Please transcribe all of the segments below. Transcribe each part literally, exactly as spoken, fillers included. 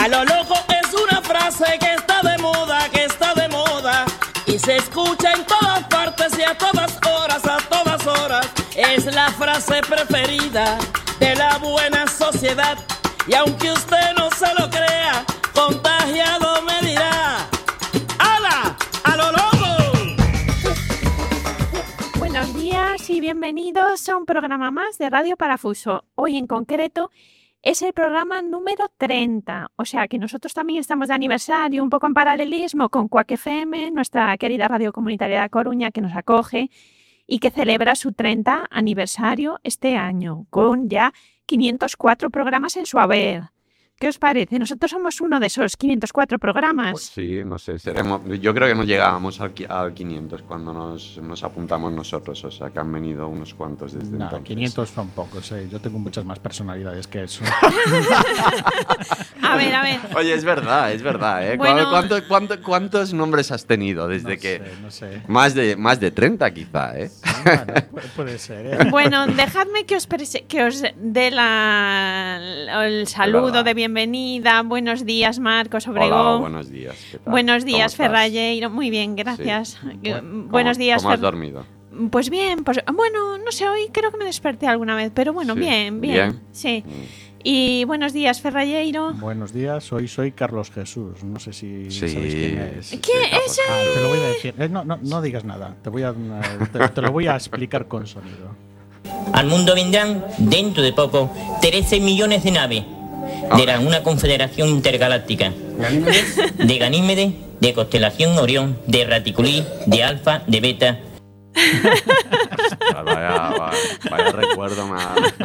lo loco es una frase que está de moda, que está de moda y se escucha en todas partes y a todas horas, a todas horas. Es la frase preferida de la buena sociedad y aunque usted no se lo crea, contagiado me dirá: ¡hala! ¡A lo loco! Buenos días y bienvenidos a un programa más de Radio Parafuso. Hoy en concreto es el programa número treinta, o sea que nosotros también estamos de aniversario, un poco en paralelismo con Cuac F M, nuestra querida radio comunitaria de Coruña que nos acoge y que celebra su treinta aniversario este año, con ya quinientos cuatro programas en su haber. ¿Qué os parece? Nosotros somos uno de esos quinientos cuatro programas. Pues sí, no sé, seremos, yo creo que no llegábamos al, al quinientos cuando nos, nos apuntamos nosotros, o sea que han venido unos cuantos desde no, entonces. quinientos son pocos, eh. Yo tengo muchas más personalidades que eso. A ver, a ver. Oye, es verdad, es verdad, ¿eh? Bueno, ¿Cuánto, cuánto, ¿Cuántos nombres has tenido desde no que...? sé, no sé. Más de, más de treinta quizá, ¿eh? Bueno, puede, puede ser, ¿eh? Bueno, dejadme que os, prese- que os dé la, el saludo de bienvenida. Buenos días, Marcos Obregón. Hola, buenos días. ¿Qué tal? Buenos días, ¿Cómo estás? Ferralleiro. Muy bien, gracias. Sí. Eh, ¿Cómo- Buenos días, ¿Cómo has Fer- dormido? Pues bien, pues bueno, no sé, hoy creo que me desperté alguna vez, pero bueno, Sí. bien, bien, Bien. sí. Mm. Y buenos días, Ferralleiro. Buenos días, hoy soy Carlos Jesús. No sé si Sí. sabéis quién es. sí, ¿Quién sí, es Ah, te lo voy a decir. Eh, no, no, no digas nada. Te, voy a, te, te lo voy a explicar con sonido. Al mundo vendrán, dentro de poco, trece millones de naves de la, una confederación intergaláctica. De Ganímedes, de constelación Orión, de Raticulí, de Alfa, de Beta. Ostras, Vaya, vaya, vaya recuerdo más.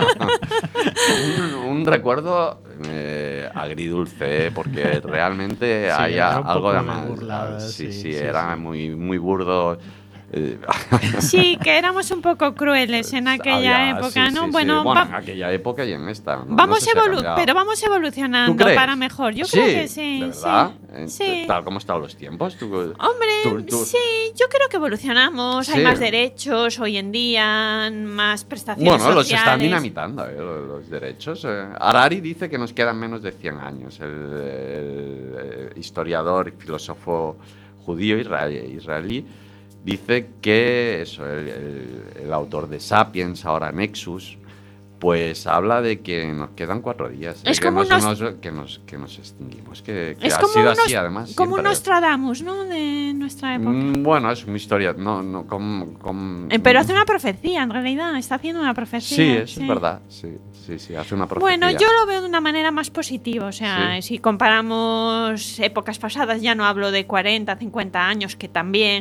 un, un recuerdo eh, agridulce, porque realmente Sí, había era un algo poco de de más. burla, sí, sí, sí, sí, era sí. muy, muy burdo. eh, Sí, que éramos un poco crueles en aquella había- época, sí, ¿no? sí, sí. Bueno, Bueno, va- en aquella época y en esta. ¿no? vamos No sé si ha evolu- cambiado. pero vamos evolucionando ¿Tú crees? para mejor. Yo Sí, creo que sí, ¿de verdad? Eh, sí. Sí. Tal como están los tiempos. Tú, Hombre, tú- tú- sí, yo creo que evolucionamos, hay Sí. más derechos hoy en día, más prestaciones Bueno, los sociales. están dinamitando, eh, los, los derechos. eh. Harari dice que nos quedan menos de cien años. El, el, eh, historiador y filósofo judío israelí, israelí dice que eso, el, el- el autor de Sapiens, ahora Nexus, pues habla de que nos quedan cuatro días. eh, Es que, como nos, unos- nos- que, nos, que nos extinguimos. Que, que Es ha como sido unos, así, además. como siempre. Nostradamus, ¿no? De nuestra época. Mm, Bueno, es una historia. No, no, com- com- Eh, Pero hace una profecía, en realidad, está haciendo una profecía. Sí, eso es verdad. Sí, sí, sí, hace una profecía. Bueno, yo lo veo de una manera más positiva, o sea, Sí. si comparamos épocas pasadas, ya no hablo de cuarenta, cincuenta años, que también,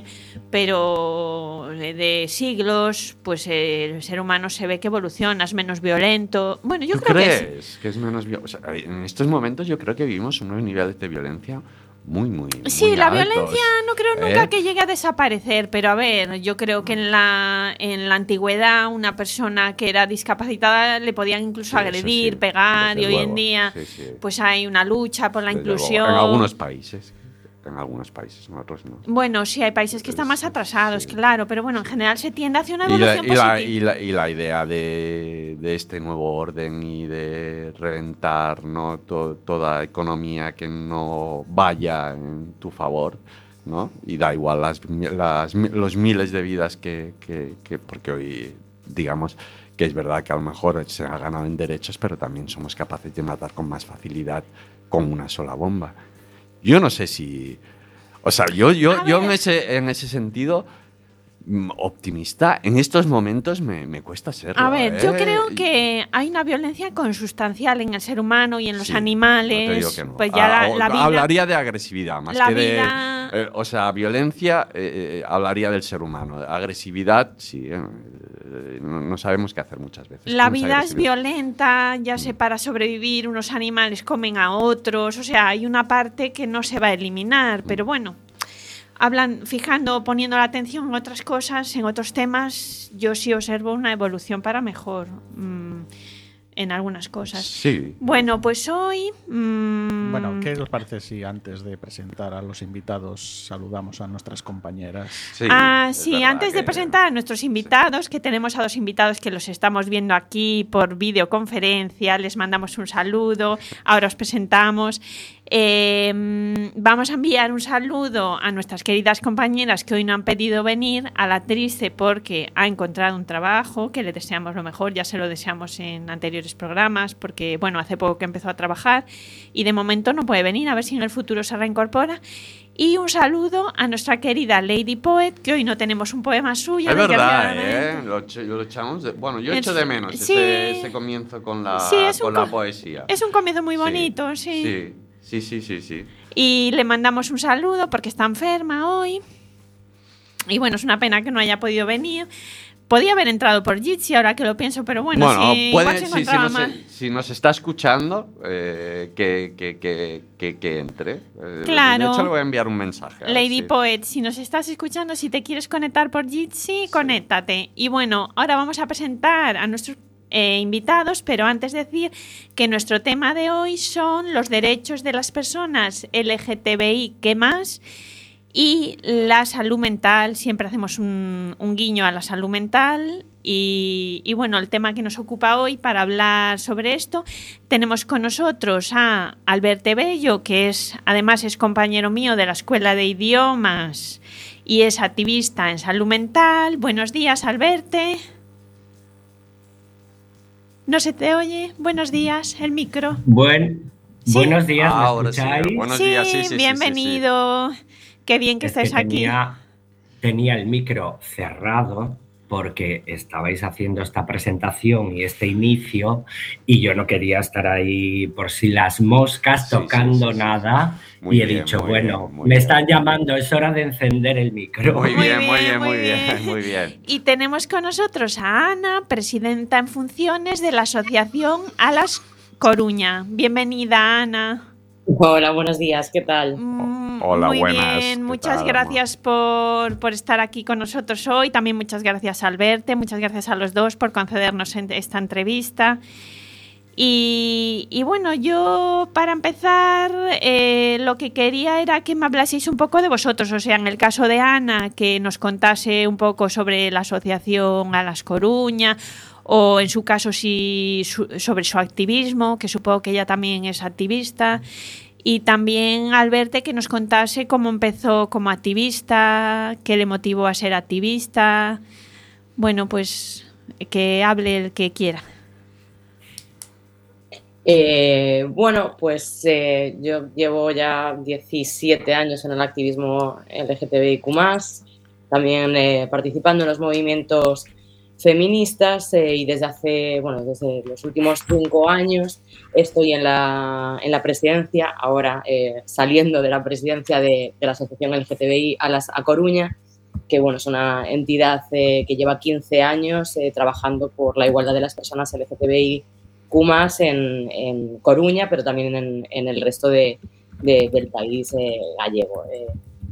pero de, de siglos, pues eh, el ser humano se ve que evoluciona, es menos violento. Bueno, yo ¿Tú creo crees que sí. que es menos violento? O sea, en estos momentos yo creo que vivimos unos niveles de violencia muy, muy Sí, muy la altos. violencia no creo nunca ¿Eh? que llegue a desaparecer, pero a ver, yo creo que en la, en la antigüedad una persona que era discapacitada le podían incluso Sí, eso agredir, sí, pegar, y desde hoy luego. en día Sí, sí. pues hay una lucha por la Desde luego. inclusión. En algunos países. En algunos países, en otros no. Bueno, sí, hay países que están más Sí, atrasados, sí. claro, pero bueno, en general se tiende hacia una Y la, evolución y, la, positiva. y, la, y la idea de, de este nuevo orden y de reventar, ¿no? To- toda economía que no vaya en tu favor, ¿no? Y da igual las, las, los miles de vidas que, que, que... Porque hoy, digamos, que es verdad que a lo mejor se ha ganado en derechos, pero también somos capaces de matar con más facilidad con una sola bomba. Yo no sé si... O sea, yo, yo, A yo ver. en, ese, en ese sentido... mm, optimista en estos momentos me, me cuesta serlo. A ver, yo ¿eh? creo que hay una violencia consustancial en el ser humano y en los Sí, no te animales. digo que no. Pues ya Ah, la, o- la vida. Hablaría de agresividad más la que de... vida- eh, o sea, violencia, eh, eh, hablaría del ser humano. Agresividad, sí. eh, eh, no, no sabemos qué hacer muchas veces. La con esa vida es agresividad. violenta, ya Mm. sé, para sobrevivir unos animales comen a otros, o sea, hay una parte que no se va a eliminar, Mm. pero bueno, hablan, fijando, poniendo la atención en otras cosas, en otros temas, yo sí observo una evolución para mejor mm, en algunas cosas. Sí. Bueno, pues hoy... mm, Bueno, ¿qué os parece si antes de presentar a los invitados saludamos a nuestras compañeras? Sí, ah, es sí, verdad antes de que- presentar a nuestros invitados, que tenemos a dos invitados que los estamos viendo aquí por videoconferencia, les mandamos un saludo, ahora os presentamos. Eh, vamos a enviar un saludo a nuestras queridas compañeras que hoy no han pedido venir, a la Triste porque ha encontrado un trabajo, que le deseamos lo mejor, ya se lo deseamos en anteriores programas, porque bueno, hace poco que empezó a trabajar y de momento no puede venir, a ver si en el futuro se reincorpora. Y un saludo a nuestra querida Lady Poet, que hoy no tenemos un poema suyo. Es verdad, ¿eh? Lo, lo echamos de, bueno, yo echo de menos sí, ese, ese comienzo con la, sí, con la poesía. Es un comienzo muy bonito, sí. Sí. Sí, sí, sí, sí. Y le mandamos un saludo porque está enferma hoy. Y bueno, es una pena que no haya podido venir. Podía haber entrado por Jitsi ahora que lo pienso, pero bueno, bueno si, puede, igual se si, si, encontraba nos, mal. si nos está escuchando, eh, que, que, que, que, que entre. Eh, Claro. De hecho, le voy a enviar un mensaje. Lady si... Poet, si nos estás escuchando, si te quieres conectar por Jitsi, sí. Conéctate. Y bueno, ahora vamos a presentar a nuestros Eh, invitados, pero antes decir que nuestro tema de hoy son los derechos de las personas L G T B I que más y la salud mental. Siempre hacemos un, un guiño a la salud mental y, y bueno, el tema que nos ocupa hoy para hablar sobre esto, tenemos con nosotros a Alberte Bello, que es además es compañero mío de la Escuela de Idiomas y es activista en salud mental. Buenos días, Alberte. No se te oye. Buenos días, el micro. Buen, ¿Sí? Buenos días, ¿me Ahora escucháis? sí, buenos sí, días, sí, sí, bienvenido. Sí, sí, sí. Qué bien que es estés que tenía, aquí. Tenía el micro cerrado porque estabais haciendo esta presentación y este inicio y yo no quería estar ahí por si las moscas sí, tocando sí, sí, nada sí. Muy y he bien, dicho, muy bueno, bien, muy me bien. están llamando, es hora de encender el micro. Muy Muy bien, muy bien, bien, muy muy bien, bien. muy bien. Y tenemos con nosotros a Ana, presidenta en funciones de la Asociación Alas Coruña. Bienvenida, Ana. Hola, buenos días, ¿qué tal? Mm, Hola, muy buenas, bien, ¿qué muchas tal, gracias por, por estar aquí con nosotros hoy. También muchas gracias a Alberte, muchas gracias a los dos por concedernos en- esta entrevista. Y, y bueno, yo para empezar eh, lo que quería era que me hablaseis un poco de vosotros, o sea, en el caso de Ana, que nos contase un poco sobre la asociación Alas Coruña, o en su caso si su, sobre su activismo, que supongo que ella también es activista, y también Alberte que nos contase cómo empezó como activista, qué le motivó a ser activista. Bueno, pues que hable el que quiera. Eh, bueno, pues eh, yo llevo ya diecisiete años en el activismo L G T B I Q más, también eh, participando en los movimientos feministas eh, y desde hace, bueno, desde los últimos cinco años estoy en la, en la presidencia, ahora eh, saliendo de la presidencia de, de la Asociación L G T B I Alas a Coruña, que bueno, es una entidad eh, que lleva quince años eh, trabajando por la igualdad de las personas L G T B I Q más en, en Coruña, pero también en, en el resto de, de, del país eh, gallego. Eh,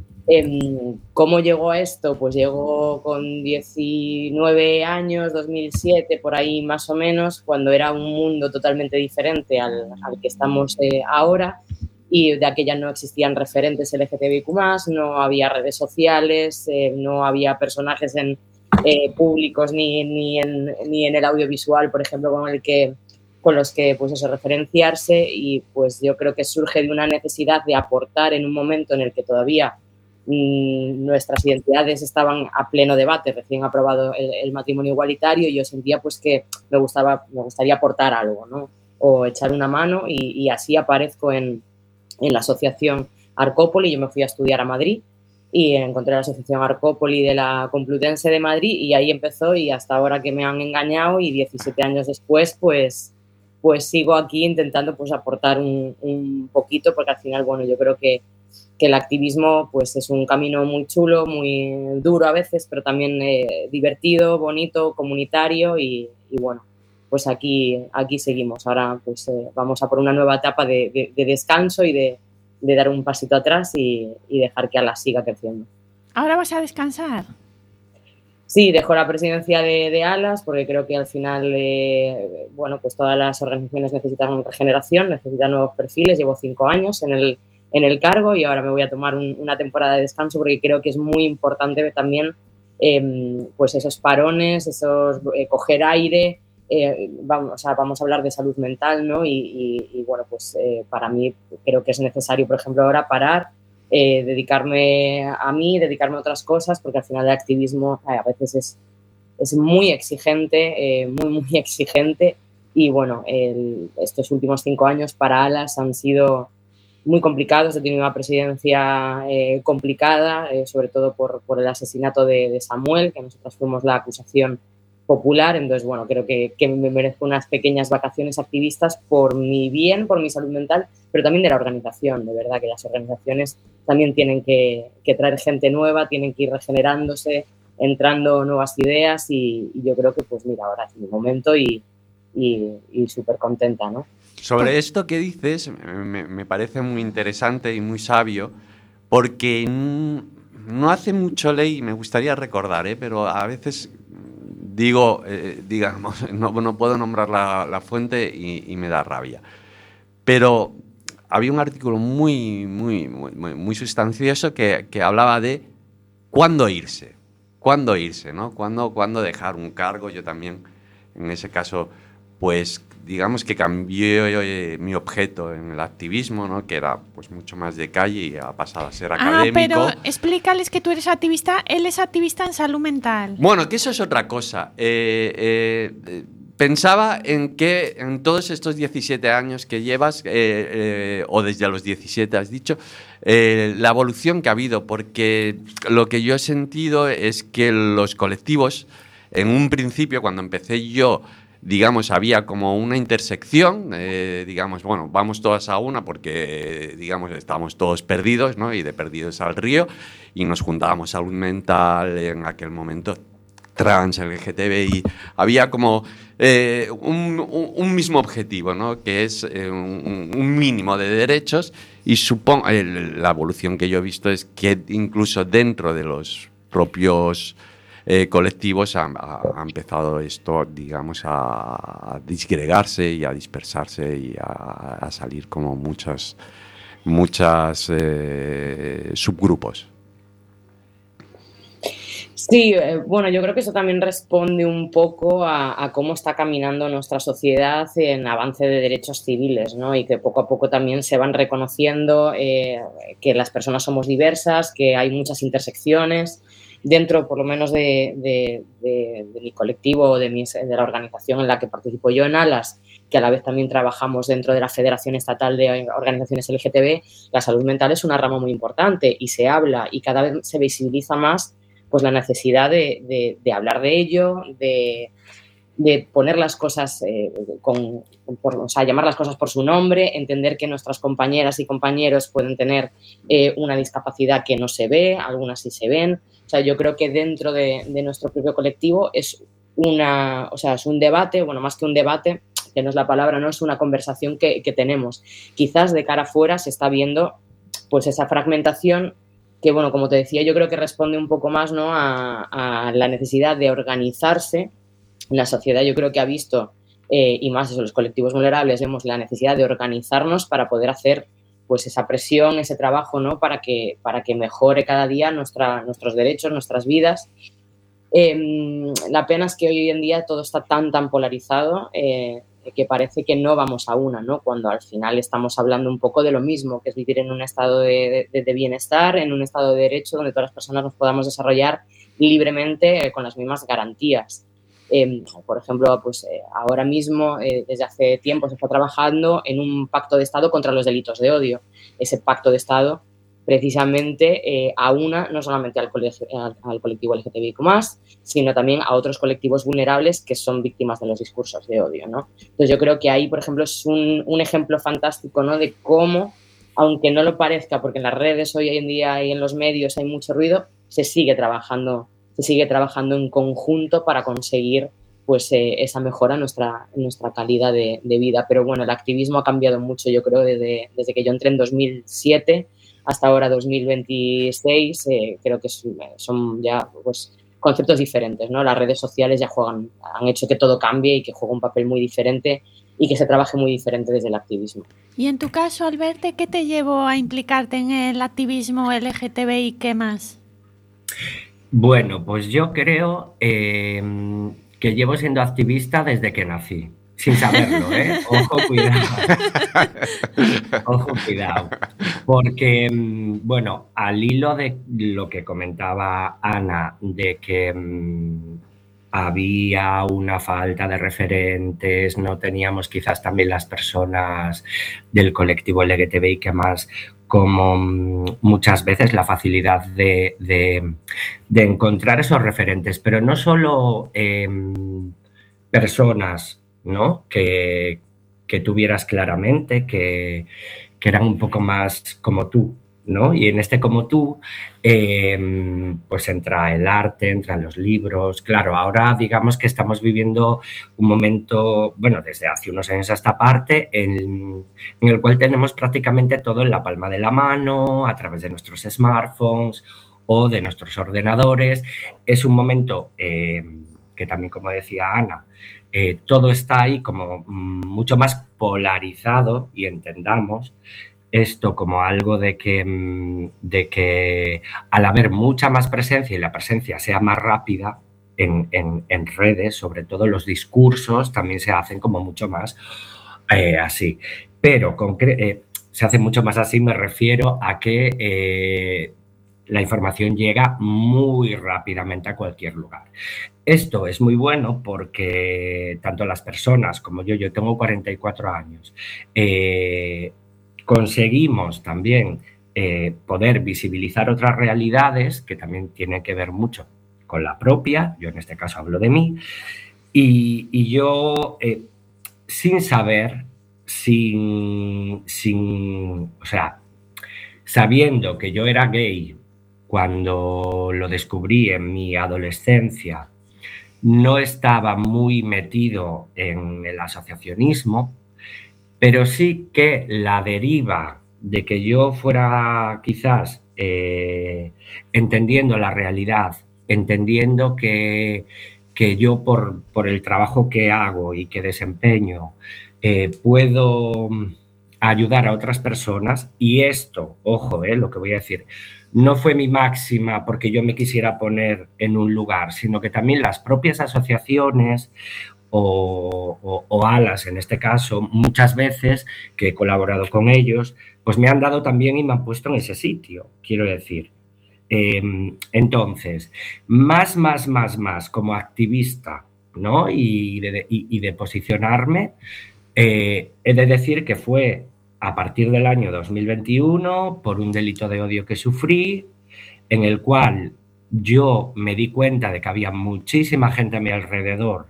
eh, ¿Cómo llegó a esto? Pues llegó con diecinueve años, dos mil siete, por ahí más o menos, cuando era un mundo totalmente diferente al, al que estamos eh, ahora, y de aquella no existían referentes L G T B I Q más, no había redes sociales, eh, no había personajes en, eh, públicos ni, ni, en, ni en el audiovisual, por ejemplo, con el que con los que pues eso, referenciarse, y pues yo creo que surge de una necesidad de aportar en un momento en el que todavía mmm, nuestras identidades estaban a pleno debate, recién aprobado el, el matrimonio igualitario, y yo sentía pues que me, gustaba, me gustaría aportar algo, ¿no? O echar una mano, y, y así aparezco en, en la asociación Arcópoli. Yo me fui a estudiar a Madrid y encontré la asociación Arcópoli de la Complutense de Madrid, y ahí empezó, y hasta ahora que me han engañado y diecisiete años después pues pues sigo aquí intentando pues aportar un, un poquito, porque al final, bueno, yo creo que, que el activismo pues es un camino muy chulo, muy duro a veces, pero también eh, divertido, bonito, comunitario, y, y bueno, pues aquí, aquí seguimos. Ahora pues eh, vamos a por una nueva etapa de, de, de descanso y de, de dar un pasito atrás y, y dejar que Alas siga creciendo. ¿Ahora vas a descansar? Sí, dejo la presidencia de, de Alas porque creo que al final, eh, bueno, pues todas las organizaciones necesitan regeneración, necesitan nuevos perfiles. Llevo cinco años en el, en el cargo y ahora me voy a tomar un, una temporada de descanso porque creo que es muy importante también, eh, pues esos parones, esos eh, coger aire, eh, vamos, o sea, vamos a hablar de salud mental, ¿no? Y, y, y bueno, pues eh, para mí creo que es necesario, por ejemplo, ahora parar, eh, dedicarme a mí, dedicarme a otras cosas, porque al final el activismo eh, a veces es, es muy exigente, eh, muy, muy exigente. Y bueno, el, estos últimos cinco años para Alas han sido muy complicados. He tenido una presidencia eh, complicada, eh, sobre todo por, por el asesinato de, de Samuel, que nosotros fuimos la acusación popular. Entonces, bueno, creo que, que me merezco unas pequeñas vacaciones activistas por mi bien, por mi salud mental, pero también de la organización. De verdad que las organizaciones también tienen que, que traer gente nueva, tienen que ir regenerándose, entrando nuevas ideas y, y yo creo que, pues mira, ahora es mi momento y, y, y súper contenta, ¿no? Sobre esto que dices, me, me parece muy interesante y muy sabio, porque no hace mucho ley, me gustaría recordar, ¿eh? Pero a veces digo, eh, digamos, no, no puedo nombrar la, la fuente y, y me da rabia, pero había un artículo muy, muy, muy, muy sustancioso que, que hablaba de cuándo irse, cuándo irse, ¿no? Cuándo, cuándo dejar un cargo. Yo también, en ese caso, pues digamos que cambié eh, mi objeto en el activismo, ¿no? Que era pues mucho más de calle y ha pasado a ser académico. Ah, pero explícales que tú eres activista, él es activista en salud mental. Bueno, que eso es otra cosa. Eh, eh, pensaba en que en todos estos diecisiete años que llevas, eh, eh, o desde los diecisiete has dicho, eh, la evolución que ha habido, porque lo que yo he sentido es que los colectivos, en un principio, cuando empecé yo, digamos, había como una intersección, eh, digamos, bueno, vamos todas a una porque, digamos, estábamos todos perdidos, ¿no? Y de perdidos al río, y nos juntábamos salud mental, en aquel momento trans, L G T B I, había como eh, un, un, un mismo objetivo, ¿no? Que es eh, un, un mínimo de derechos, y supongo, eh, la evolución que yo he visto es que incluso dentro de los propios Eh, colectivos ha, ha, ha empezado esto, digamos, a, a disgregarse y a dispersarse y a, a salir como muchas, muchas eh, subgrupos. Sí, eh, bueno, yo creo que eso también responde un poco a, a cómo está caminando nuestra sociedad en avance de derechos civiles, ¿no? Y que poco a poco también se van reconociendo eh, que las personas somos diversas, que hay muchas intersecciones. Dentro, por lo menos, de, de, de, de mi colectivo, de, mi, de la organización en la que participo yo en Alas, que a la vez también trabajamos dentro de la Federación Estatal de Organizaciones L G T B, la salud mental es una rama muy importante y se habla y cada vez se visibiliza más pues, la necesidad de, de, de hablar de ello, de, de poner las cosas, eh, con, por, o sea, llamar las cosas por su nombre, entender que nuestras compañeras y compañeros pueden tener eh, una discapacidad que no se ve, algunas sí se ven. O sea, yo creo que dentro de, de nuestro propio colectivo es, una, o sea, es un debate, bueno, más que un debate, que no es la palabra, no es una conversación que, que tenemos. Quizás de cara afuera se está viendo pues esa fragmentación que, bueno, como te decía, yo creo que responde un poco más, ¿no? a, a la necesidad de organizarse. La sociedad yo creo que ha visto, eh, y más eso, los colectivos vulnerables, vemos la necesidad de organizarnos para poder hacer pues esa presión, ese trabajo, ¿no? para, que, para que mejore cada día nuestra, nuestros derechos, nuestras vidas. Eh, la pena es que hoy en día todo está tan, tan polarizado eh, que parece que no vamos a una, ¿no? Cuando al final estamos hablando un poco de lo mismo, que es vivir en un estado de, de, de bienestar, en un estado de derecho donde todas las personas nos podamos desarrollar libremente eh, con las mismas garantías. Eh, por ejemplo, pues, eh, ahora mismo, eh, desde hace tiempo, se está trabajando en un pacto de Estado contra los delitos de odio. Ese pacto de Estado, precisamente, eh, aúna no solamente al, colegio, al, al colectivo L G T B I Q más, sino también a otros colectivos vulnerables que son víctimas de los discursos de odio, ¿no? Entonces, yo creo que ahí, por ejemplo, es un, un ejemplo fantástico, ¿no? De cómo, aunque no lo parezca, porque en las redes hoy en día y en los medios hay mucho ruido, se sigue trabajando se sigue trabajando en conjunto para conseguir pues, eh, esa mejora en nuestra, en nuestra calidad de, de vida. Pero bueno, el activismo ha cambiado mucho, yo creo, desde, desde que yo entré en dos mil siete hasta ahora dos mil veintiséis. Eh, creo que son ya pues, conceptos diferentes, ¿no? Las redes sociales ya juegan, han hecho que todo cambie y que juegue un papel muy diferente y que se trabaje muy diferente desde el activismo. Y en tu caso, Alberto, ¿qué te llevó a implicarte en el activismo L G T B I? ¿Qué más? Bueno, pues yo creo eh, que llevo siendo activista desde que nací. Sin saberlo, ¿eh? Ojo, cuidado. Ojo, cuidado. Porque, bueno, al hilo de lo que comentaba Ana, de que mmm, había una falta de referentes, no teníamos quizás también las personas del colectivo L G T B I que más, como muchas veces la facilidad de, de, de encontrar esos referentes, pero no solo eh, personas, ¿no? Que, que tuvieras claramente, que, que eran un poco más como tú, ¿no? Y en este como tú, eh, pues entra el arte, entran los libros. Claro, ahora digamos que estamos viviendo un momento, bueno, desde hace unos años a esta parte, en, en el cual tenemos prácticamente todo en la palma de la mano, a través de nuestros smartphones o de nuestros ordenadores. Es un momento eh, que también, como decía Ana, Eh, todo está ahí como mucho más polarizado y entendamos esto como algo de que, de que al haber mucha más presencia y la presencia sea más rápida en, en, en redes, sobre todo los discursos también se hacen como mucho más eh, así. Pero eh, se hace mucho más así, me refiero a que eh, la información llega muy rápidamente a cualquier lugar. Esto es muy bueno porque tanto las personas como yo, yo tengo cuarenta y cuatro años, eh, conseguimos también eh, poder visibilizar otras realidades que también tienen que ver mucho con la propia, yo en este caso hablo de mí, y, y yo eh, sin saber, sin, sin, o sea, sabiendo que yo era gay cuando lo descubrí en mi adolescencia, no estaba muy metido en el asociacionismo, pero sí que la deriva de que yo fuera quizás eh, entendiendo la realidad, entendiendo que, que yo por, por el trabajo que hago y que desempeño eh, puedo ayudar a otras personas, y esto, ojo, eh, lo que voy a decir, no fue mi máxima porque yo me quisiera poner en un lugar, sino que también las propias asociaciones o, o, o alas, en este caso, muchas veces que he colaborado con ellos, pues me han dado también y me han puesto en ese sitio, quiero decir. Eh, entonces, más, más, más, más como activista, ¿no? Y de, y, y de posicionarme, eh, he de decir que fue a partir del año dos mil veintiuno, por un delito de odio que sufrí, en el cual yo me di cuenta de que había muchísima gente a mi alrededor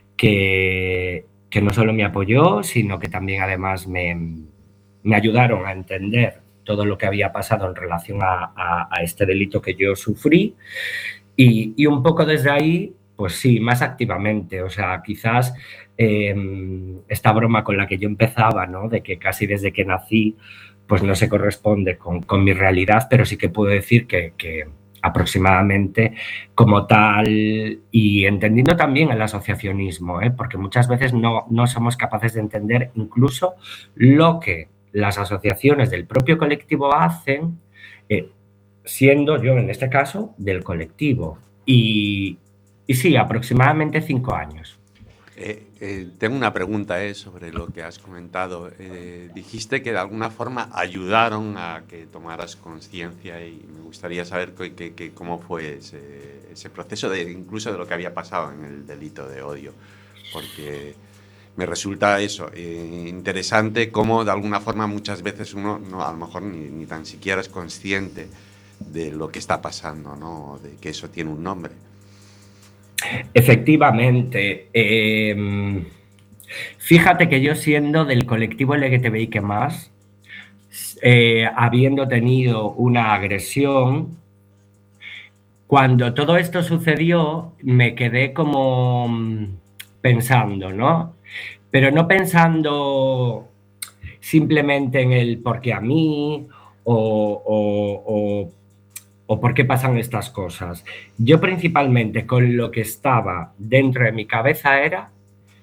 que, que no solo me apoyó, sino que también además me, me ayudaron a entender todo lo que había pasado en relación a, a, a este delito que yo sufrí. Y, y un poco desde ahí, pues sí, más activamente, o sea, quizás eh, esta broma con la que yo empezaba, ¿no? De que casi desde que nací, pues no se corresponde con, con mi realidad, pero sí que puedo decir que, que aproximadamente como tal, y entendiendo también el asociacionismo, ¿eh? Porque muchas veces no, no somos capaces de entender incluso lo que las asociaciones del propio colectivo hacen, eh, siendo yo en este caso del colectivo. Y, y sí, aproximadamente cinco años. Eh, eh, tengo una pregunta eh, sobre lo que has comentado. Eh, dijiste que de alguna forma ayudaron a que tomaras conciencia y me gustaría saber que, que, que cómo fue ese, ese proceso, de, incluso de lo que había pasado en el delito de odio, porque me resulta eso, eh, interesante cómo de alguna forma muchas veces uno no, a lo mejor ni, ni tan siquiera es consciente de lo que está pasando, ¿no? De que eso tiene un nombre. Efectivamente. Eh, fíjate que yo, siendo del colectivo L G T B I que más, eh, habiendo tenido una agresión, cuando todo esto sucedió me quedé como pensando, ¿no? Pero no pensando simplemente en el por qué a mí o, o, o o por qué pasan estas cosas. Yo principalmente con lo que estaba dentro de mi cabeza era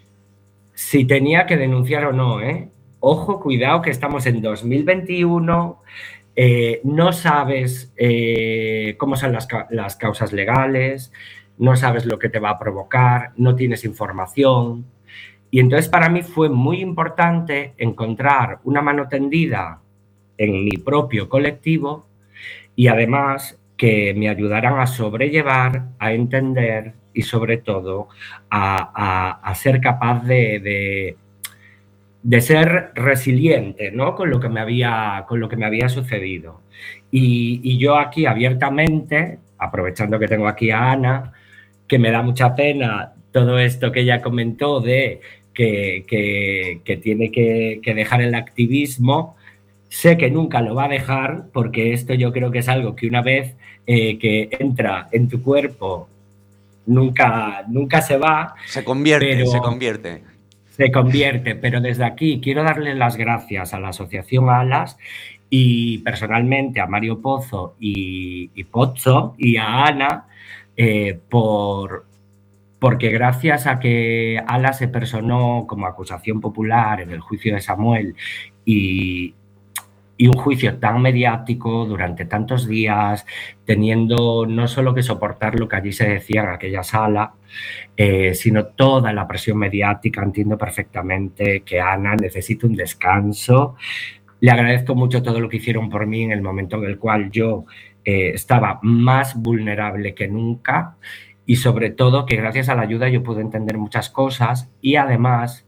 si tenía que denunciar o no, ¿eh? Ojo, cuidado, que estamos en dos mil veintiuno, eh, no sabes eh, cómo son las, las causas legales, no sabes lo que te va a provocar, no tienes información. Y entonces para mí fue muy importante encontrar una mano tendida en mi propio colectivo y además que me ayudaran a sobrellevar, a entender y sobre todo a, a, a ser capaz de, de, de ser resiliente, ¿no? con, lo que me había, con lo que me había sucedido. Y, y yo aquí abiertamente, aprovechando que tengo aquí a Ana, que me da mucha pena todo esto que ella comentó de que, que, que tiene que, que dejar el activismo. Sé que nunca lo va a dejar porque esto yo creo que es algo que una vez eh, que entra en tu cuerpo nunca, nunca se va. Se convierte, pero se convierte. Se convierte, pero desde aquí quiero darle las gracias a la Asociación Alas y personalmente a Mario Pozo y, y Pozzo y a Ana eh, por... porque gracias a que Alas se personó como acusación popular en el juicio de Samuel y, y un juicio tan mediático durante tantos días, teniendo no solo que soportar lo que allí se decía en aquella sala, eh, sino toda la presión mediática, entiendo perfectamente que Ana necesita un descanso. Le agradezco mucho todo lo que hicieron por mí en el momento en el cual yo eh, estaba más vulnerable que nunca y sobre todo que gracias a la ayuda yo pude entender muchas cosas y además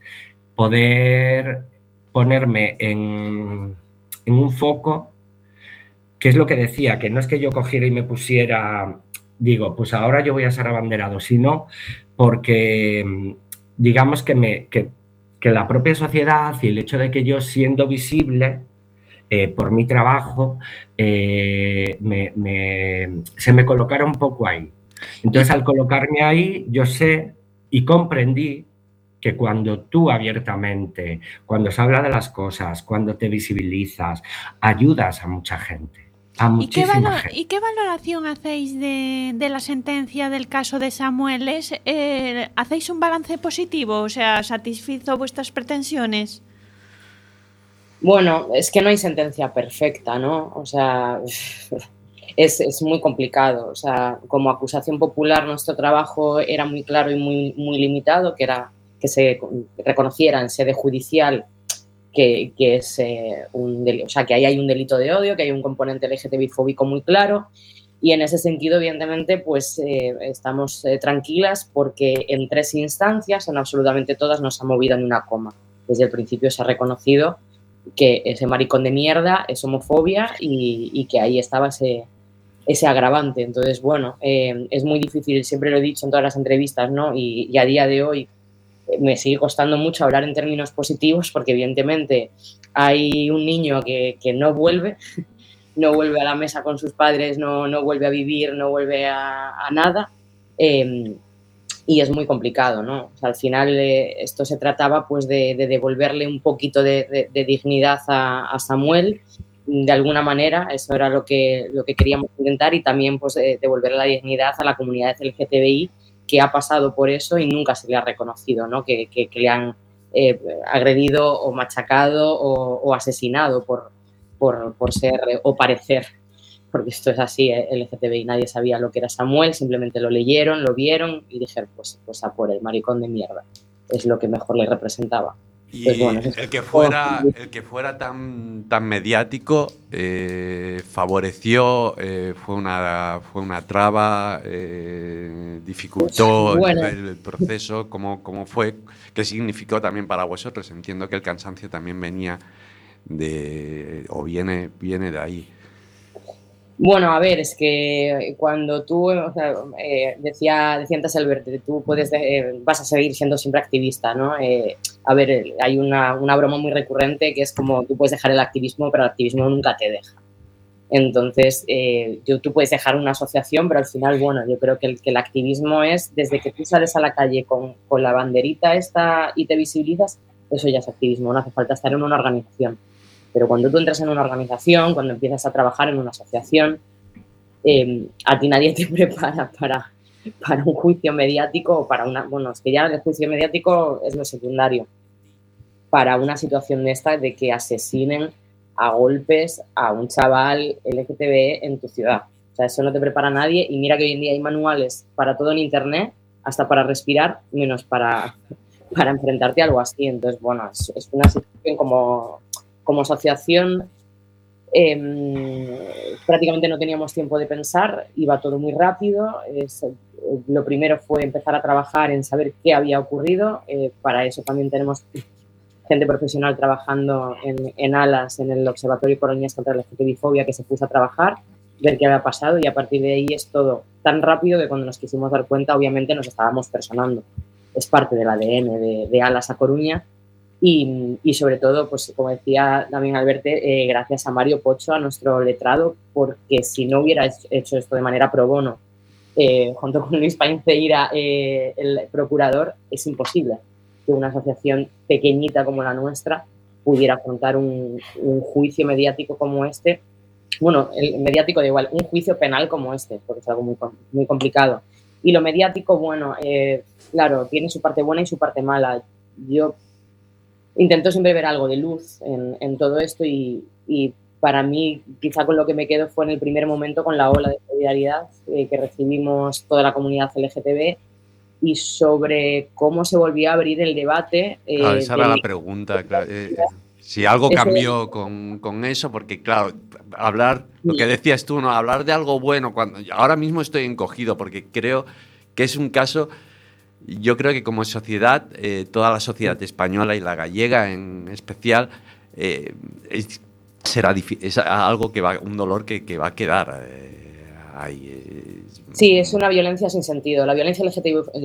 poder ponerme en, en un foco, que es lo que decía, que no es que yo cogiera y me pusiera, digo, pues ahora yo voy a ser abanderado, sino porque digamos que, me, que, que la propia sociedad y el hecho de que yo siendo visible eh, por mi trabajo, eh, me, me, se me colocara un poco ahí. Entonces, al colocarme ahí, yo sé y comprendí que cuando tú abiertamente, cuando se habla de las cosas, cuando te visibilizas, ayudas a mucha gente, a muchísima ¿Y qué, gente. ¿Y qué valoración hacéis de, de la sentencia del caso de Samuel? ¿Es, eh, ¿Hacéis un balance positivo? O sea, ¿satisfizo vuestras pretensiones? Bueno, es que no hay sentencia perfecta, ¿no? O sea... Es, es muy complicado. O sea, como acusación popular nuestro trabajo era muy claro y muy, muy limitado, que era que se reconociera en sede judicial que, que, es, eh, un delito, o sea, que ahí hay un delito de odio, que hay un componente L G T B I-fóbico muy claro y en ese sentido, evidentemente, pues eh, estamos eh, tranquilas porque en tres instancias, en absolutamente todas, no se ha movido ni una coma. Desde el principio se ha reconocido que ese maricón de mierda es homofobia y, y que ahí estaba ese... ese agravante. Entonces, bueno, eh, es muy difícil, siempre lo he dicho en todas las entrevistas, ¿no? Y, y a día de hoy eh, me sigue costando mucho hablar en términos positivos porque evidentemente hay un niño que, que no vuelve, no vuelve a la mesa con sus padres, no, no vuelve a vivir, no vuelve a, a nada eh, y es muy complicado, ¿no? O sea, al final eh, esto se trataba pues de, de devolverle un poquito de, de, de dignidad a, a Samuel de alguna manera, eso era lo que, lo que queríamos intentar y también pues, eh, devolver la dignidad a la comunidad L G T B I que ha pasado por eso y nunca se le ha reconocido, ¿no? que, que, que le han eh, agredido o machacado o, o asesinado por, por, por ser eh, o parecer, porque esto es así, eh, L G T B I, nadie sabía lo que era Samuel, simplemente lo leyeron, lo vieron y dijeron, pues, pues a por el maricón de mierda, es lo que mejor le representaba. Y pues bueno, el que fuera, el que fuera tan, tan mediático eh, favoreció, eh, fue, una, fue una traba, eh, dificultó bueno. el, el proceso, ¿cómo, cómo fue? ¿Qué significó también para vosotros? Entiendo que el cansancio también venía de, o viene, viene de ahí. Bueno, a ver, es que cuando tú, o sea, eh, decía, decía antes Alberto, tú puedes, eh, vas a seguir siendo siempre activista, ¿no? Eh, a ver, hay una, una broma muy recurrente que es como tú puedes dejar el activismo, pero el activismo nunca te deja. Entonces, eh, yo, tú puedes dejar una asociación, pero al final, bueno, yo creo que el, que el activismo es desde que tú sales a la calle con, con la banderita esta y te visibilizas, eso ya es activismo, no hace falta estar en una organización. Pero cuando tú entras en una organización, cuando empiezas a trabajar en una asociación, eh, a ti nadie te prepara para, para un juicio mediático o para una... Bueno, es que ya el juicio mediático es lo secundario. Para una situación de esta de que asesinen a golpes a un chaval L G T B en tu ciudad. O sea, eso no te prepara nadie y mira que hoy en día hay manuales para todo en internet, hasta para respirar, menos para, para enfrentarte a algo así. Entonces, bueno, es, es una situación como, como asociación, eh, prácticamente no teníamos tiempo de pensar, iba todo muy rápido. Es, lo primero fue empezar a trabajar en saber qué había ocurrido. Eh, para eso también tenemos gente profesional trabajando en, en ALAS, en el Observatorio Coruñés contra la LGTBI-fobia, que se puso a trabajar, ver qué había pasado, y a partir de ahí es todo tan rápido que cuando nos quisimos dar cuenta, obviamente nos estábamos personando. Es parte del A D N de, de ALAS a Coruña y, y sobre todo, pues como decía también Alberto, eh, gracias a Mario Pocho, a nuestro letrado, porque si no hubiera hecho esto de manera pro bono, eh, junto con Luis Painceira, eh, el procurador, es imposible que una asociación pequeñita como la nuestra pudiera afrontar un, un juicio mediático como este. Bueno, el mediático da igual, un juicio penal como este, porque es algo muy, muy complicado. Y lo mediático, bueno, eh, claro, tiene su parte buena y su parte mala. Yo intento siempre ver algo de luz en, en todo esto y, y para mí, quizá con lo que me quedo fue en el primer momento con la ola de solidaridad eh, que recibimos toda la comunidad L G T B y sobre cómo se volvió a abrir el debate. Eh, claro, esa era de... la pregunta, claro. Eh, si algo cambió con, con eso, porque claro, hablar, lo que decías tú, ¿no? Hablar de algo bueno, cuando ahora mismo estoy encogido, porque creo que es un caso, yo creo que como sociedad, eh, toda la sociedad española y la gallega en especial, eh, es, será es algo que va, un dolor que, que va a quedar eh, ahí. Eh. Sí, es una violencia sin sentido. La violencia L G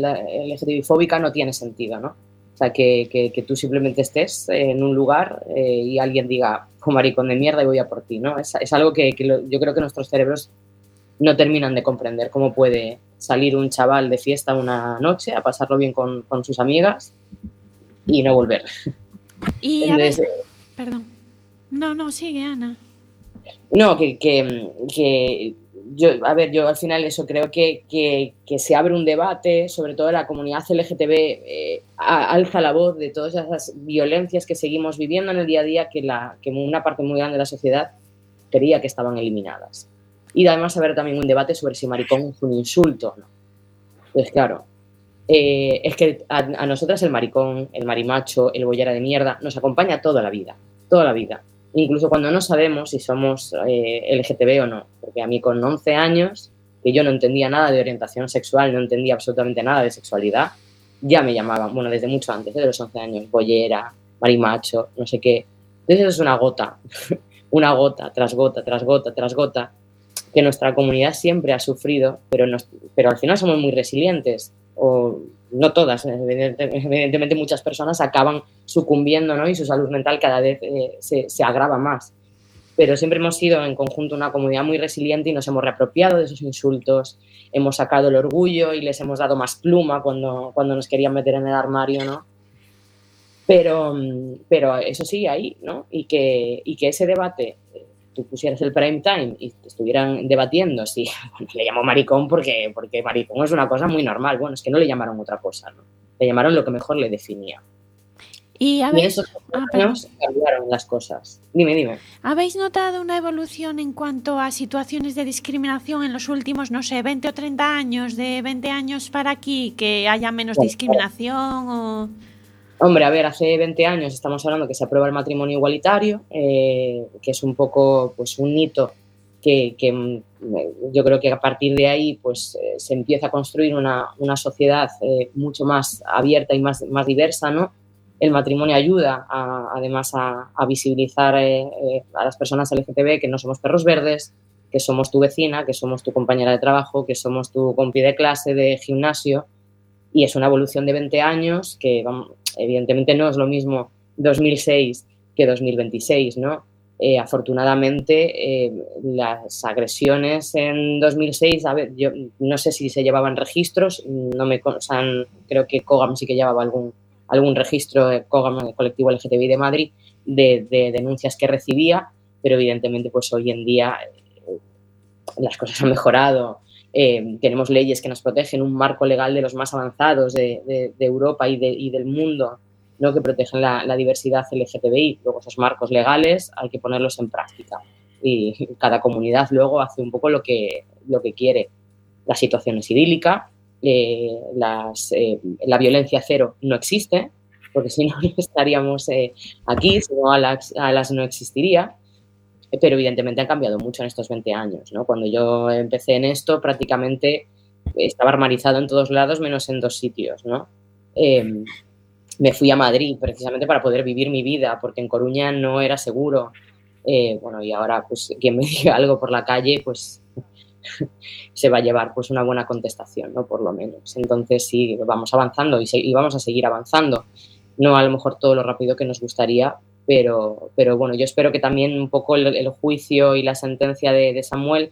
T B-fóbica no tiene sentido, ¿no? O sea, que, que, que tú simplemente estés en un lugar eh, y alguien diga, oh, maricón de mierda, y voy a por ti, ¿no? Es, es algo que, que lo, yo creo que nuestros cerebros no terminan de comprender. Cómo puede salir un chaval de fiesta una noche a pasarlo bien con, con sus amigas y no volver. Y Entonces, a ver, perdón. No, no, sigue, Ana. No, que, que, que yo, a ver, yo al final eso creo que, que, que se abre un debate, sobre todo la comunidad L G T B eh, alza la voz de todas esas violencias que seguimos viviendo en el día a día, que, la, que una parte muy grande de la sociedad creía que estaban eliminadas. Y además haber también un debate sobre si maricón es un insulto o no. Pues claro, eh, es que a, a nosotras el maricón, el marimacho, el bollera de mierda, nos acompaña toda la vida, toda la vida. Incluso cuando no sabemos si somos eh, L G T B o no. Porque a mí con once años, que yo no entendía nada de orientación sexual, no entendía absolutamente nada de sexualidad, ya me llamaban, bueno, desde mucho antes, de los once años, bollera, marimacho, no sé qué. Entonces eso es una gota, una gota, tras gota, tras gota, tras gota, que nuestra comunidad siempre ha sufrido, pero, nos, pero al final somos muy resilientes. O no todas, evidentemente muchas personas acaban sucumbiendo, ¿no? Y su salud mental cada vez eh, se, se agrava más. Pero siempre hemos sido en conjunto una comunidad muy resiliente y nos hemos reapropiado de esos insultos, hemos sacado el orgullo y les hemos dado más pluma cuando, cuando nos querían meter en el armario, ¿no? Pero, pero eso sigue ahí, ¿no? Y que, y que ese debate, tú pusieras el prime time y estuvieran debatiendo si bueno, le llamo maricón porque, porque maricón es una cosa muy normal. Bueno, es que no le llamaron otra cosa, ¿no? Le llamaron lo que mejor le definía. Y, habéis... y esos años ah, cambiaron las cosas. Dime, dime. ¿Habéis notado una evolución en cuanto a situaciones de discriminación en los últimos, no sé, veinte o treinta años, de veinte años para aquí, que haya menos bueno, discriminación o...? Hombre, a ver, hace veinte años estamos hablando que se aprueba el matrimonio igualitario, eh, que es un poco pues un hito que, que yo creo que a partir de ahí pues eh, se empieza a construir una, una sociedad eh, mucho más abierta y más, más diversa, ¿no? El matrimonio ayuda a, además a, a visibilizar eh, eh, a las personas L G T B que no somos perros verdes, que somos tu vecina, que somos tu compañera de trabajo, que somos tu compi de clase, de gimnasio, y es una evolución de veinte años que vamos, evidentemente no es lo mismo dos mil seis que dos mil veintiséis, ¿no? Eh, afortunadamente, eh, las agresiones en dos mil seis, a ver, yo no sé si se llevaban registros, no me, o sea, creo que COGAM sí que llevaba algún, algún registro de COGAM, el colectivo L G T B I de Madrid, de, de denuncias que recibía, pero evidentemente pues hoy en día eh, las cosas han mejorado. Eh, tenemos leyes que nos protegen, un marco legal de los más avanzados de, de, de Europa y, de, y del mundo, ¿no? Que protegen la, la diversidad L G T B I. Luego esos marcos legales hay que ponerlos en práctica. y cada comunidad luego hace un poco lo que, lo que quiere. La situación es idílica, eh, las, eh, la violencia cero no existe, porque si no, no estaríamos eh, aquí, si no, Alas, Alas no existiría. Pero evidentemente han cambiado mucho en estos veinte años, ¿no? Cuando yo empecé en esto, prácticamente estaba armarizado en todos lados, menos en dos sitios, ¿no? Eh, me fui a Madrid precisamente para poder vivir mi vida, porque en Coruña no era seguro. Eh, bueno, y ahora, pues, quien me diga algo por la calle, pues, se va a llevar, pues, una buena contestación, ¿no? Por lo menos. Entonces, sí, vamos avanzando y, se, y vamos a seguir avanzando. No a lo mejor todo lo rápido que nos gustaría, Pero, pero bueno, yo espero que también un poco el, el juicio y la sentencia de, de Samuel,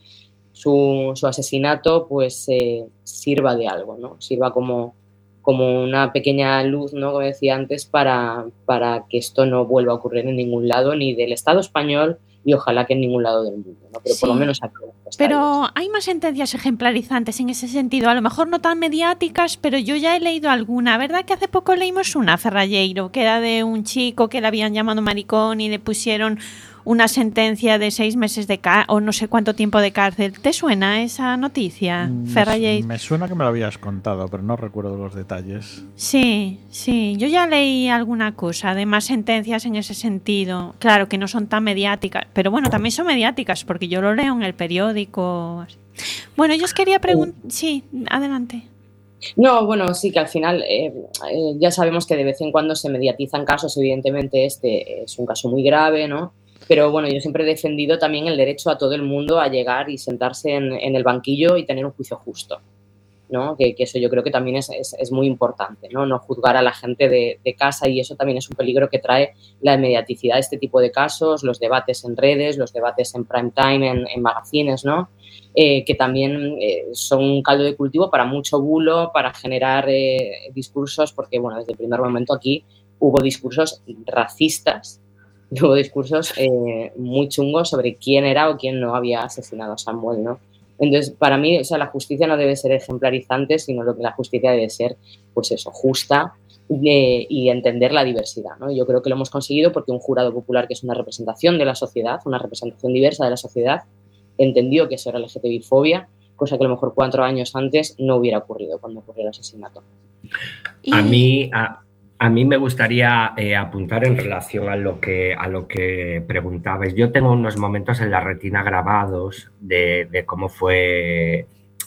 su, su asesinato, pues eh, sirva de algo, ¿no? Sirva como, como una pequeña luz, ¿no? Como decía antes, para, para que esto no vuelva a ocurrir en ningún lado, ni del Estado español y ojalá que en ningún lado del mundo, ¿no? Pero sí, por lo menos aquí. Pero hay más sentencias ejemplarizantes en ese sentido, a lo mejor no tan mediáticas, pero yo ya he leído alguna, ¿verdad? Que hace poco leímos una, Ferralleiro, que era de un chico que le habían llamado maricón y le pusieron una sentencia de seis meses de cárcel o no sé cuánto tiempo de cárcel. ¿Te suena esa noticia, me, Ferralleiro? Me suena que me lo habías contado, pero no recuerdo los detalles. Sí, sí, yo ya leí alguna cosa de más sentencias en ese sentido. Claro que no son tan mediáticas, pero bueno, también son mediáticas porque yo lo leo en el periódico. Bueno, yo os quería preguntar... Sí, adelante. No, bueno, sí que al final eh, eh, ya sabemos que de vez en cuando se mediatizan casos, evidentemente este es un caso muy grave, ¿no? Pero bueno, yo siempre he defendido también el derecho a todo el mundo a llegar y sentarse en, en el banquillo y tener un juicio justo, ¿no? Que, que eso yo creo que también es, es, es muy importante, ¿no? No juzgar a la gente de, de casa, y eso también es un peligro que trae la mediaticidad de este tipo de casos, los debates en redes, los debates en prime time, en, en magazines, ¿no? Eh, que también eh, son un caldo de cultivo para mucho bulo, para generar eh, discursos, porque bueno, desde el primer momento aquí hubo discursos racistas, hubo discursos eh, muy chungos sobre quién era o quién no había asesinado a Samuel, ¿no? Entonces, para mí, o sea, la justicia no debe ser ejemplarizante, sino lo que la justicia debe ser, pues eso, justa eh, y entender la diversidad, ¿no? Yo creo que lo hemos conseguido porque un jurado popular, que es una representación de la sociedad, una representación diversa de la sociedad, entendió que eso era L G T B I fobia, cosa que a lo mejor cuatro años antes no hubiera ocurrido cuando ocurrió el asesinato. A mí... A... A mí me gustaría eh, apuntar en relación a lo que a lo que preguntabais. Yo tengo unos momentos en la retina grabados de, de cómo fue,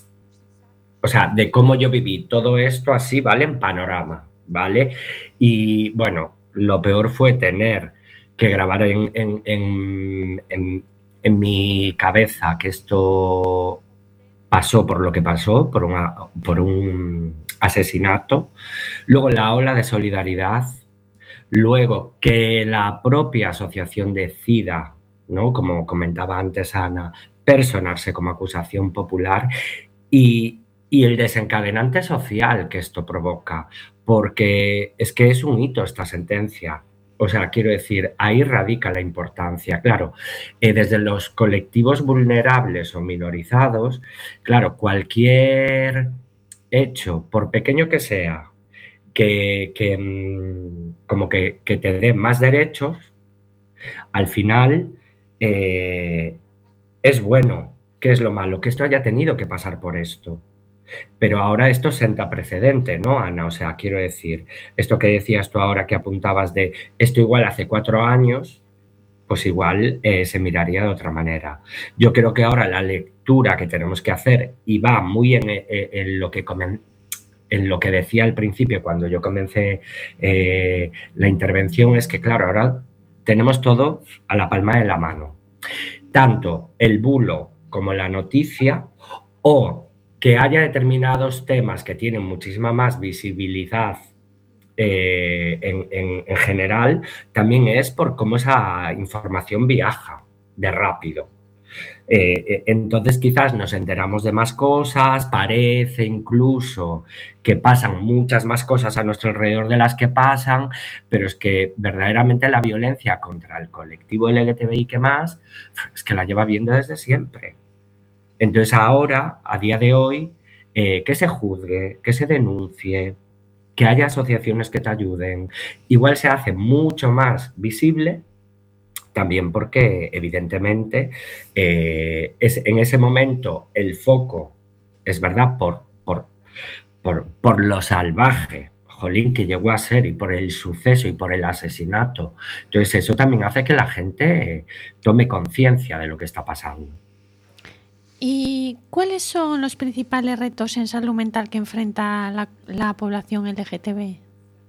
o sea, de cómo yo viví todo esto así, ¿vale? En panorama, ¿vale? Y bueno, lo peor fue tener que grabar en, en, en, en, en mi cabeza que esto pasó por lo que pasó, por, una, por un asesinato, luego la ola de solidaridad, luego que la propia asociación decida, ¿no? Como comentaba antes Ana, personarse como acusación popular y, y el desencadenante social que esto provoca, porque es que es un hito esta sentencia. O sea, quiero decir, ahí radica la importancia. Claro, eh, desde los colectivos vulnerables o minorizados, claro, cualquier hecho, por pequeño que sea, que, que como que, que te dé más derechos, al final eh, es bueno. ¿Qué es lo malo? Que esto haya tenido que pasar por esto. Pero ahora esto senta precedente, ¿no, Ana? O sea, quiero decir, esto que decías tú ahora, que apuntabas de esto igual hace cuatro años, pues igual eh, se miraría de otra manera. Yo creo que ahora la lectura que tenemos que hacer, y va muy en, en, en, lo, que comen, en lo que decía al principio cuando yo comencé eh, la intervención, es que, claro, ahora tenemos todo a la palma de la mano. Tanto el bulo como la noticia, o que haya determinados temas que tienen muchísima más visibilidad eh, en, en, en general, también es por cómo esa información viaja de rápido. Eh, entonces quizás nos enteramos de más cosas, parece incluso que pasan muchas más cosas a nuestro alrededor de las que pasan, pero es que verdaderamente la violencia contra el colectivo L G T B I que más, es que la lleva viendo desde siempre. Entonces ahora, a día de hoy, eh, que se juzgue, que se denuncie, que haya asociaciones que te ayuden, igual se hace mucho más visible también porque, evidentemente, eh, es, en ese momento el foco, es verdad, por, por, por, por lo salvaje, jolín, que llegó a ser, y por el suceso y por el asesinato. Entonces, eso también hace que la gente tome conciencia de lo que está pasando. ¿Y cuáles son los principales retos en salud mental que enfrenta la, la población L G T B?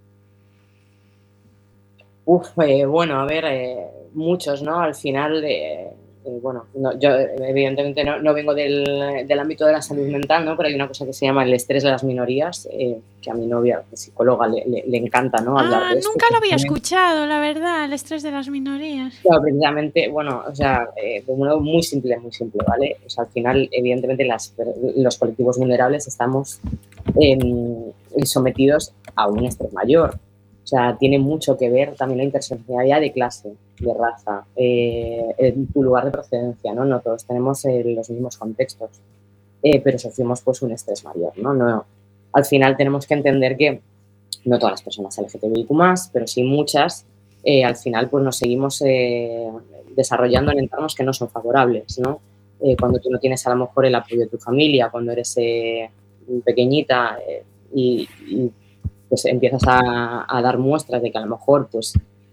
Uf, eh, bueno, a ver, eh, muchos, ¿no? Al final, eh, eh, bueno, no, yo evidentemente no, no vengo del, del ámbito de la salud mental, ¿no? Pero hay una cosa que se llama el estrés de las minorías, eh, que a mi novia, que es psicóloga, le, le, le encanta, ¿no? Hablar Ah, de esto. nunca lo había escuchado, la verdad, el estrés de las minorías. Claro, precisamente, bueno, o sea, eh, de un modo muy simple, muy simple, ¿vale? O sea, al final, evidentemente, las, los colectivos vulnerables estamos eh, sometidos a un estrés mayor. O sea, tiene mucho que ver también la interseccionalidad de clase, de raza, eh, en tu lugar de procedencia, ¿no? No todos tenemos eh, los mismos contextos, eh, pero sufrimos pues un estrés mayor, ¿no? No, al final tenemos que entender que no todas las personas L G T B I Q más, pero sí muchas, eh, al final pues nos seguimos eh, desarrollando en entornos que no son favorables, ¿no? Eh, cuando tú no tienes a lo mejor el apoyo de tu familia, cuando eres eh, pequeñita eh, y, y pues empiezas a, a dar muestras de que a lo mejor pues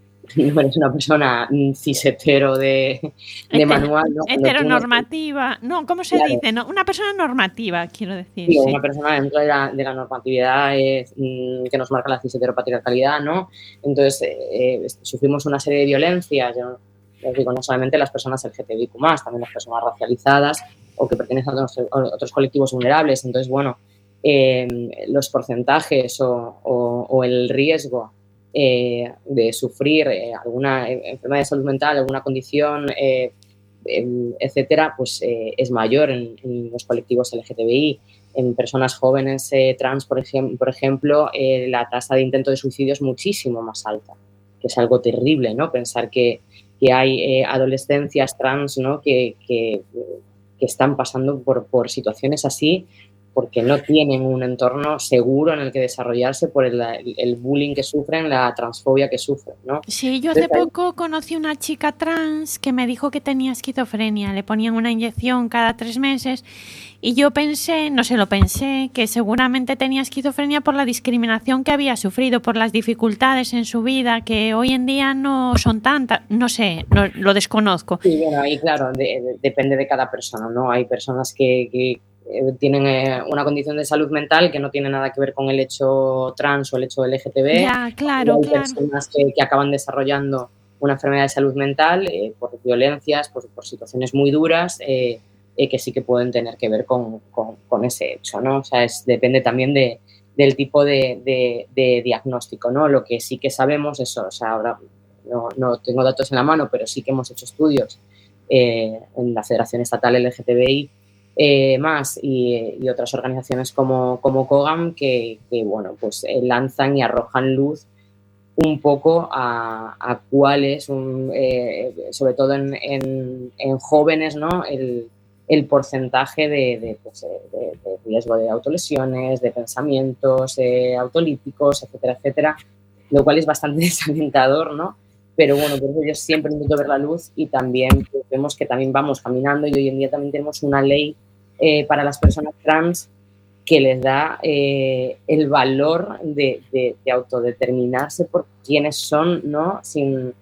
no eres una persona cis hetero de, de manual, ¿no? Heteronormativa, no, ¿cómo se claro. dice? No, una persona normativa, quiero decir. Sí, sí. Una persona dentro de la, de la normatividad eh, que nos marca la cis heteropatriarcalidad, ¿no? Entonces, eh, eh, sufrimos una serie de violencias, yo les digo, no solamente las personas L G T B I Q más, también las personas racializadas o que pertenecen a otros, a otros colectivos vulnerables. Entonces, bueno, eh, los porcentajes o, o, o el riesgo eh, de sufrir eh, alguna enfermedad de salud mental, alguna condición, eh, eh, etcétera, pues eh, es mayor en, en los colectivos L G T B I. En personas jóvenes eh, trans, por, ejem por ejemplo, eh, la tasa de intento de suicidio es muchísimo más alta, que es algo terrible, ¿no? Pensar que, que hay eh, adolescencias trans, ¿no? que, que, que están pasando por, por situaciones así porque no tienen un entorno seguro en el que desarrollarse por el, el, el bullying que sufren, la transfobia que sufren, ¿no? Sí, yo hace poco conocí una chica trans que me dijo que tenía esquizofrenia, le ponían una inyección cada tres meses y yo pensé, no se lo pensé, que seguramente tenía esquizofrenia por la discriminación que había sufrido, por las dificultades en su vida, que hoy en día no son tantas, no sé, no, lo desconozco. Sí, bueno, ahí claro, de, de, depende de cada persona, ¿no? Hay personas que... que tienen eh, una condición de salud mental que no tiene nada que ver con el hecho trans o el hecho L G T B. Ya, claro, hay claro. personas que, que acaban desarrollando una enfermedad de salud mental eh, por violencias, por, por situaciones muy duras, eh, eh, que sí que pueden tener que ver con, con, con ese hecho, ¿no? O sea, es, depende también de, del tipo de, de, de diagnóstico, ¿no? Lo que sí que sabemos es, o sea, ahora no, no tengo datos en la mano, pero sí que hemos hecho estudios eh, en la Federación Estatal L G T B I Eh, más y, y otras organizaciones como, como COGAM que, que bueno, pues, eh, lanzan y arrojan luz un poco a, a cuál es, un, eh, sobre todo en, en, en jóvenes, ¿no? el, el porcentaje de, de, pues, de, de riesgo de autolesiones, de pensamientos eh, autolíticos, etcétera, etcétera, lo cual es bastante desalentador, ¿no? Pero bueno, por eso yo siempre intento ver la luz y también pues, vemos que también vamos caminando y hoy en día también tenemos una ley eh, para las personas trans que les da eh, el valor de, de, de autodeterminarse por quiénes son, ¿no? Sin,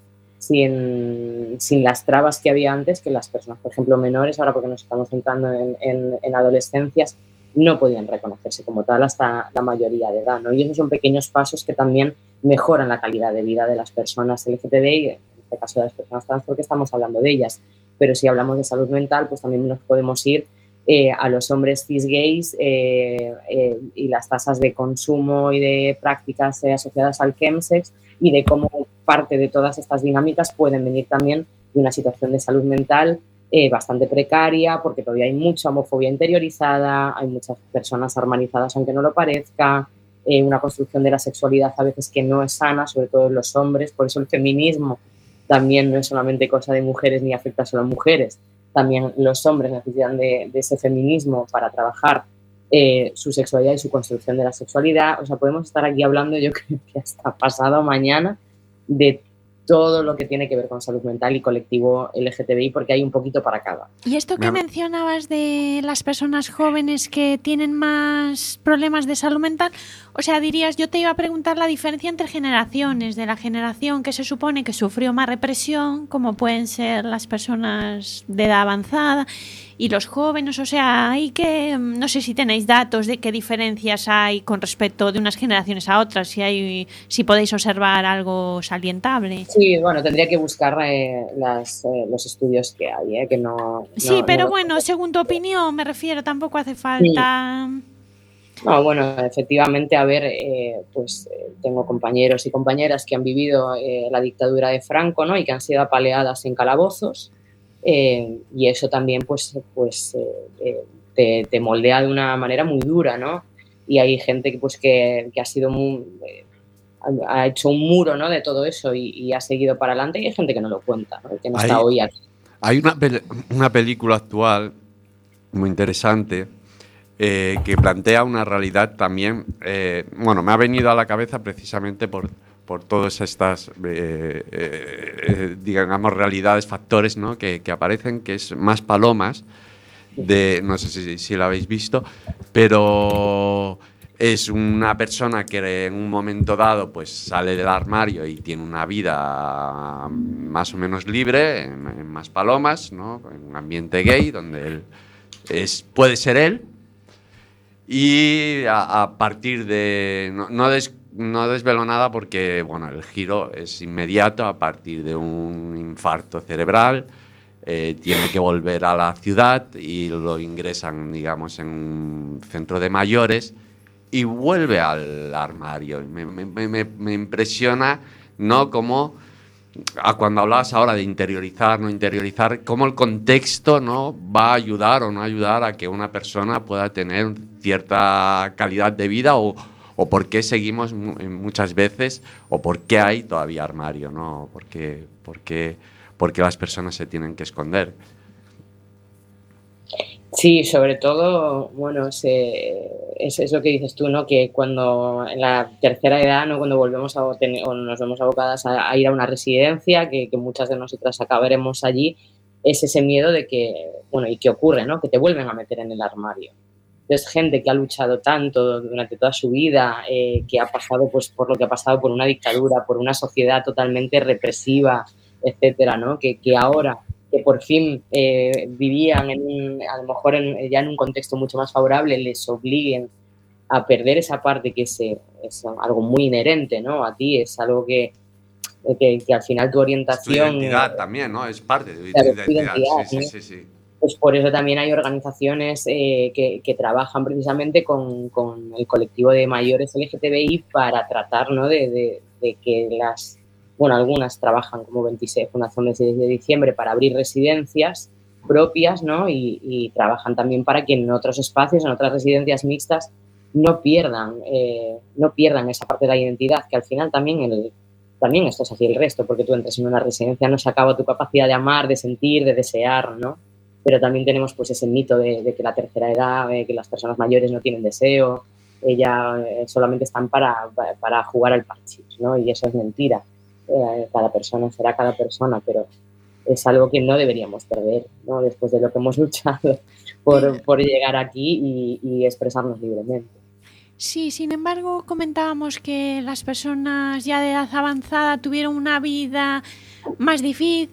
sin, sin las trabas que había antes, que las personas, por ejemplo, menores, ahora porque nos estamos entrando en, en, en adolescencias, no podían reconocerse como tal hasta la mayoría de edad, ¿no? Y esos son pequeños pasos que también mejoran la calidad de vida de las personas L G T B I, en este caso de las personas trans, porque estamos hablando de ellas. Pero si hablamos de salud mental, pues también nos podemos ir eh, a los hombres cis gays eh, eh, y las tasas de consumo y de prácticas eh, asociadas al chemsex y de cómo parte de todas estas dinámicas pueden venir también de una situación de salud mental Eh, bastante precaria, porque todavía hay mucha homofobia interiorizada, hay muchas personas armanizadas aunque no lo parezca, eh, una construcción de la sexualidad a veces que no es sana, sobre todo en los hombres, por eso el feminismo también no es solamente cosa de mujeres ni afecta solo a mujeres, también los hombres necesitan de, de ese feminismo para trabajar eh, su sexualidad y su construcción de la sexualidad. O sea, podemos estar aquí hablando, yo creo que hasta pasado mañana, de todo lo que tiene que ver con salud mental y colectivo L G T B I, porque hay un poquito para cada. Y esto que Me- mencionabas de las personas jóvenes que tienen más problemas de salud mental, o sea, dirías, yo te iba a preguntar la diferencia entre generaciones, de la generación que se supone que sufrió más represión, como pueden ser las personas de edad avanzada, y los jóvenes, o sea, hay que, no sé si tenéis datos de qué diferencias hay con respecto de unas generaciones a otras, si hay, si podéis observar algo salientable. Sí, bueno, tendría que buscar eh, las, eh, los estudios que hay, eh, que no... Sí, no- pero no- bueno, según tu opinión, me refiero, tampoco hace falta... No, bueno, efectivamente, a ver, eh, pues eh, tengo compañeros y compañeras que han vivido eh, la dictadura de Franco, ¿no? Y que han sido apaleadas en calabozos, eh, y eso también, pues, pues eh, eh, te, te moldea de una manera muy dura, ¿no? Y hay gente que, pues, que, que ha sido muy, eh, ha ha hecho un muro, ¿no? De todo eso y, y ha seguido para adelante, y hay gente que no lo cuenta, ¿no? Que no Ahí- está hoy aquí. Hay una, pel- una película actual muy interesante eh, que plantea una realidad también, eh, bueno, me ha venido a la cabeza precisamente por, por todas estas, eh, eh, eh, digamos, realidades, factores, ¿no? que, que aparecen, que es Más Palomas, de, no sé si, si la habéis visto, pero es una persona que en un momento dado pues sale del armario y tiene una vida más o menos libre en, en Más Palomas, ¿no? En un ambiente gay donde él es, puede ser él, y a, a partir de no, no, des, no desvelo nada porque bueno, el giro es inmediato. A partir de un infarto cerebral eh, tiene que volver a la ciudad y lo ingresan, digamos, en un centro de mayores y vuelve al armario. Me, me, me, me impresiona, ¿no? Como a cuando hablabas ahora de interiorizar, no interiorizar, cómo el contexto, ¿no? va a ayudar o no ayudar a que una persona pueda tener cierta calidad de vida, o, o por qué seguimos mu- muchas veces, o por qué hay todavía armario, ¿no? ¿Por qué, por qué, por qué las personas se tienen que esconder? Sí, sobre todo, bueno, se, es, es lo que dices tú, ¿no? Que cuando en la tercera edad, ¿no? Cuando volvemos a tener, o nos vemos abocadas a, a ir a una residencia, que, que muchas de nosotras acabaremos allí, es ese miedo de que, bueno, ¿y qué ocurre, no? Que te vuelven a meter en el armario. Entonces, gente que ha luchado tanto durante toda su vida, eh, que ha pasado pues, por lo que ha pasado, por una dictadura, por una sociedad totalmente represiva, etcétera, ¿no? Que, que ahora, que por fin eh, vivían en un, a lo mejor en, ya en un contexto mucho más favorable, les obliguen a perder esa parte que es, es algo muy inherente, ¿no? A ti, es algo que, que, que al final tu orientación... Tu identidad también, ¿no? Es parte de tu Claro, identidad. tu identidad, Sí, ¿no? sí, sí, sí. Pues por eso también hay organizaciones eh, que, que trabajan precisamente con, con el colectivo de mayores L G T B I para tratar, ¿no? de, de, de que las, bueno, algunas trabajan como veintiséis, Fundación veintiséis de diciembre para abrir residencias propias, ¿no? Y, y trabajan también para que en otros espacios, en otras residencias mixtas, no pierdan, eh, no pierdan esa parte de la identidad, que al final también, el, también esto es así el resto, porque tú entras en una residencia, no se acaba tu capacidad de amar, de sentir, de desear, ¿no? Pero también tenemos pues ese mito de, de que la tercera edad, eh, que las personas mayores no tienen deseo, ellas eh, solamente están para, para, para jugar al parchís, ¿no? Y eso es mentira. Eh, cada persona será cada persona, pero es algo que no deberíamos perder, ¿no? Después de lo que hemos luchado por, por llegar aquí y, y expresarnos libremente. Sí, sin embargo, comentábamos que las personas ya de edad avanzada tuvieron una vida más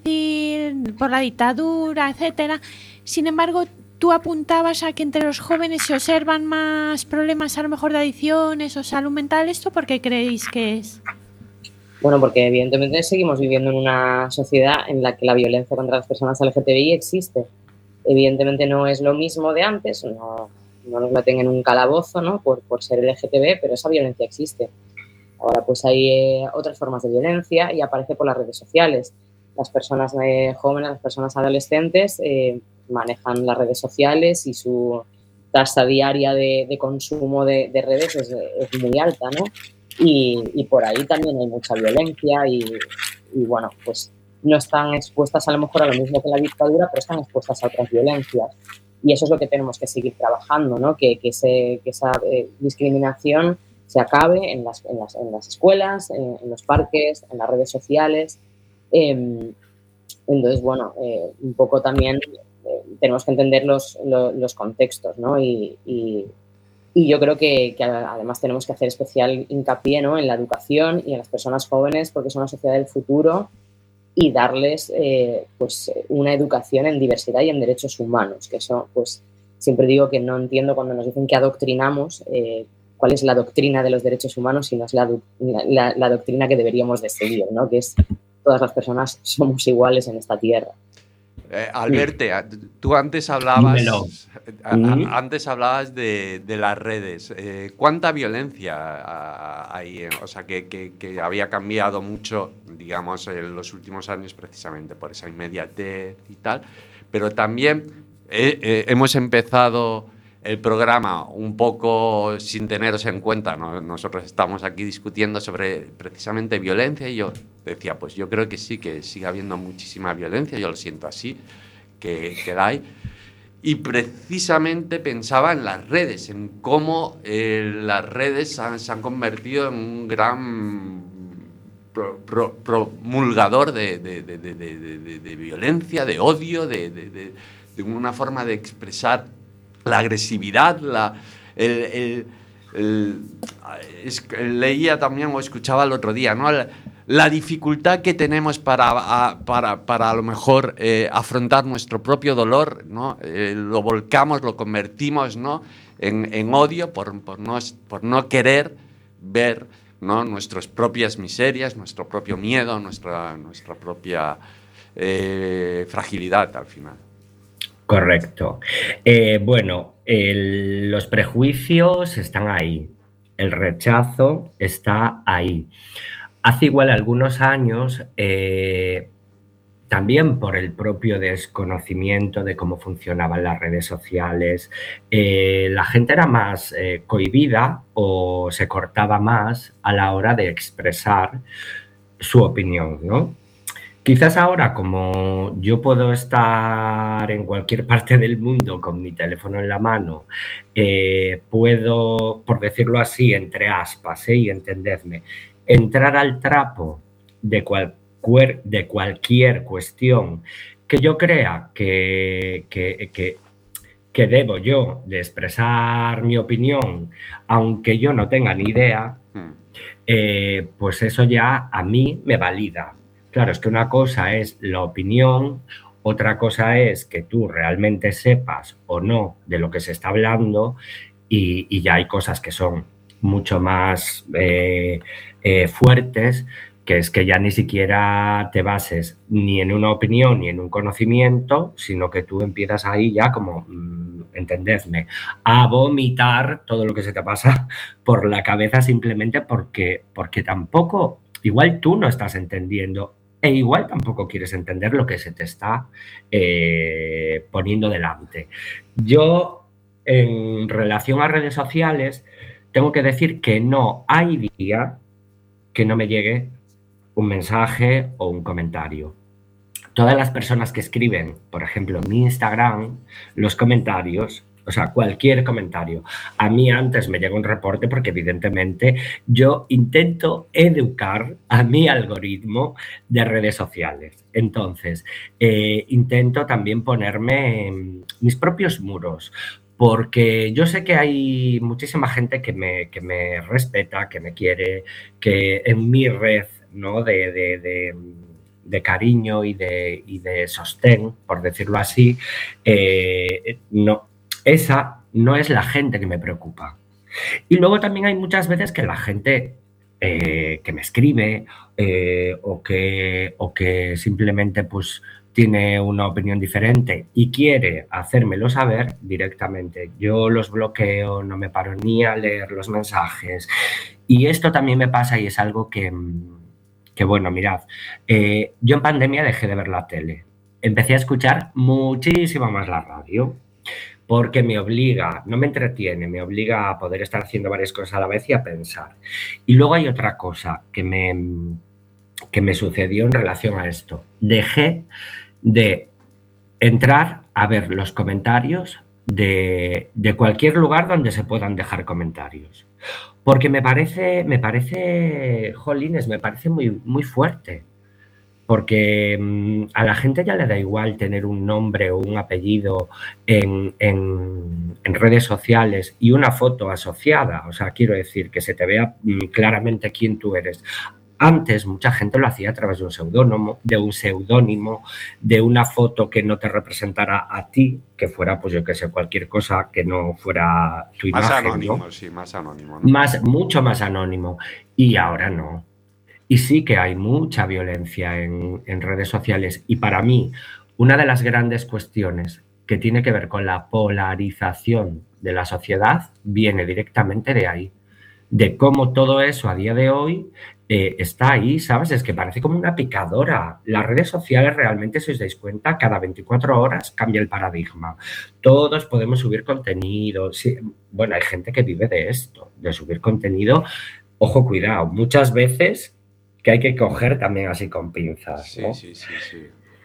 difícil por la dictadura, etcétera. Sin embargo, tú apuntabas a que entre los jóvenes se observan más problemas, a lo mejor de adicciones o salud mental. ¿Esto por qué creéis que es? Bueno, porque evidentemente seguimos viviendo en una sociedad en la que la violencia contra las personas L G T B I existe. Evidentemente no es lo mismo de antes, no, no nos meten en un calabozo, ¿no? por, por ser L G T B, pero esa violencia existe. Ahora pues hay eh, otras formas de violencia y aparece por las redes sociales. Las personas eh, jóvenes, las personas adolescentes eh, manejan las redes sociales y su tasa diaria de, de consumo de, de redes es, es muy alta, ¿no? Y, y por ahí también hay mucha violencia y, y, bueno, pues no están expuestas a lo mejor a lo mismo que la dictadura, pero están expuestas a otras violencias. Y eso es lo que tenemos que seguir trabajando, ¿no? Que, que, ese, que esa eh, discriminación se acabe en las, en las, en las escuelas, en, en los parques, en las redes sociales, Eh, entonces, bueno, eh, un poco también eh, tenemos que entender los, los, los contextos, ¿no? Y, y, y yo creo que, que además tenemos que hacer especial hincapié, ¿no?, en la educación y en las personas jóvenes, porque son la sociedad del futuro, y darles eh, pues una educación en diversidad y en derechos humanos, que eso, pues siempre digo que no entiendo cuando nos dicen que adoctrinamos, eh, cuál es la doctrina de los derechos humanos, si no es la, la, la doctrina que deberíamos de seguir, ¿no?, que es todas las personas somos iguales en esta tierra. Eh, Alberto, tú antes hablabas, a, a, antes hablabas de, de las redes. Eh, ¿Cuánta violencia hay? O sea, que, que, que había cambiado mucho, digamos, en los últimos años precisamente por esa inmediatez y tal. Pero también eh, eh, hemos empezado el programa un poco sin teneros en cuenta, ¿no? Nosotros estamos aquí discutiendo sobre precisamente violencia y yo decía, pues yo creo que sí, que sigue habiendo muchísima violencia, yo lo siento así, que, que la hay. Y precisamente pensaba en las redes, en cómo eh, las redes han, se han convertido en un gran pro, pro, promulgador de, de, de, de, de, de, de violencia, de odio, de, de, de, de una forma de expresar la agresividad, la, el, el, el, es, leía también o escuchaba el otro día, ¿no?, la, la dificultad que tenemos para, a, para, para a lo mejor eh, afrontar nuestro propio dolor, ¿no? Eh, lo volcamos, lo convertimos, ¿no?, en, en odio por, por, no, por no querer ver, ¿no?, nuestras propias miserias, nuestro propio miedo, nuestra, nuestra propia eh, fragilidad al final. Correcto. Eh, bueno, el, los prejuicios están ahí, el rechazo está ahí. Hace igual algunos años, eh, también por el propio desconocimiento de cómo funcionaban las redes sociales, eh, la gente era más eh, cohibida o se cortaba más a la hora de expresar su opinión, ¿no? Quizás ahora, como yo puedo estar en cualquier parte del mundo con mi teléfono en la mano, eh, puedo, por decirlo así, entre aspas, ¿eh? y entendedme, entrar al trapo de, cualquier, de cualquier cuestión que yo crea que, que, que, que debo yo de expresar mi opinión, aunque yo no tenga ni idea, eh, pues eso ya a mí me valida. Claro, es que una cosa es la opinión, otra cosa es que tú realmente sepas o no de lo que se está hablando y, y ya hay cosas que son mucho más eh, eh, fuertes, que es que ya ni siquiera te bases ni en una opinión ni en un conocimiento, sino que tú empiezas ahí ya como, mmm, entendedme, a vomitar todo lo que se te pasa por la cabeza simplemente porque, porque tampoco, igual tú no estás entendiendo e igual tampoco quieres entender lo que se te está eh, poniendo delante. Yo, en relación a redes sociales, tengo que decir que no hay día que no me llegue un mensaje o un comentario. Todas las personas que escriben, por ejemplo, en mi Instagram, los comentarios, o sea, cualquier comentario. A mí antes me llega un reporte porque evidentemente yo intento educar a mi algoritmo de redes sociales. Entonces, eh, intento también ponerme mis propios muros, porque yo sé que hay muchísima gente que me, que me respeta, que me quiere, que en mi red, ¿no?, de, de, de, de cariño y de, y de sostén, por decirlo así, eh, no, esa no es la gente que me preocupa. Y luego también hay muchas veces que la gente eh, que me escribe eh, o, que, o que simplemente pues tiene una opinión diferente y quiere hacérmelo saber directamente. Yo los bloqueo, no me paro ni a leer los mensajes. Y esto también me pasa y es algo que, que bueno, mirad, eh, yo en pandemia dejé de ver la tele. Empecé a escuchar muchísimo más la radio porque me obliga, no me entretiene, me obliga a poder estar haciendo varias cosas a la vez y a pensar. Y luego hay otra cosa que me, que me sucedió en relación a esto. Dejé de entrar a ver los comentarios de, de cualquier lugar donde se puedan dejar comentarios. Porque me parece, me parece, jolines, me parece muy, muy fuerte. porque mmm, a la gente ya le da igual tener un nombre o un apellido en, en, en redes sociales y una foto asociada. O sea, quiero decir, que se te vea mmm, claramente quién tú eres. Antes mucha gente lo hacía a través de un seudónimo, de un seudónimo, de una foto que no te representara a ti, que fuera, pues yo qué sé, cualquier cosa que no fuera tu imagen. Más anónimo, ¿no? sí, más anónimo. ¿no? Más, mucho más anónimo. Y ahora no. Y sí que hay mucha violencia en, en redes sociales. Y para mí, una de las grandes cuestiones que tiene que ver con la polarización de la sociedad viene directamente de ahí. De cómo todo eso a día de hoy eh, está ahí, ¿sabes? Es que parece como una picadora. Las redes sociales realmente, si os dais cuenta, cada veinticuatro horas cambia el paradigma. Todos podemos subir contenido. Sí, bueno, hay gente que vive de esto, de subir contenido. Ojo, cuidado, muchas veces que hay que coger también así con pinzas, ¿no? Sí, sí, sí, sí.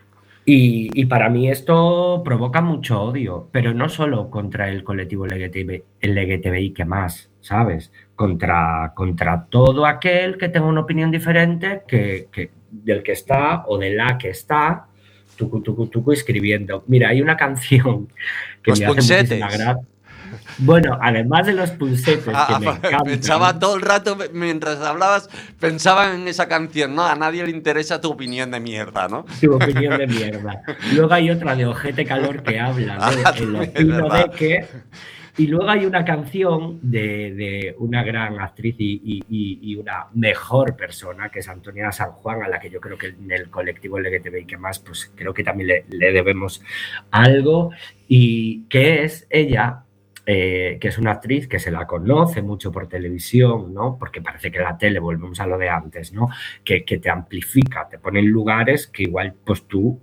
Y, y para mí esto provoca mucho odio, pero no solo contra el colectivo L G T B, L G T B I que más, ¿sabes? Contra, contra todo aquel que tenga una opinión diferente que, que del que está o de la que está tucu, tucu, tucu, escribiendo. Mira, hay una canción que Los me hace punsetes. muchísima gracia. Bueno, además de los pulsetes, Ah, que me encantan. pensaba todo el rato, mientras hablabas, pensaba en esa canción, ¿no? A nadie le interesa tu opinión de mierda, ¿no? Tu opinión de mierda. Luego hay otra de Ojete Calor que habla Ah, de el es opino verdad. de que... Y luego hay una canción de, de una gran actriz y, y, y una mejor persona, que es Antonia San Juan, a la que yo creo que en el colectivo L G T B I que más, pues creo que también le, le debemos algo, y que es ella... Eh, que es una actriz que se la conoce mucho por televisión, ¿no? Porque parece que la tele, volvemos a lo de antes, ¿no? Que, que te amplifica, te pone en lugares que igual, pues tú,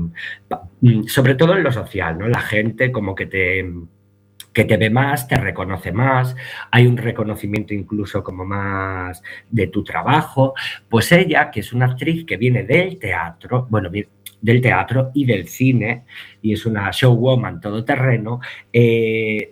mmm, sobre todo en lo social, ¿no? La gente como que te... que te ve más, te reconoce más, hay un reconocimiento incluso como más de tu trabajo. Pues ella, que es una actriz que viene del teatro, bueno, del teatro y del cine, y es una showwoman todoterreno, eh,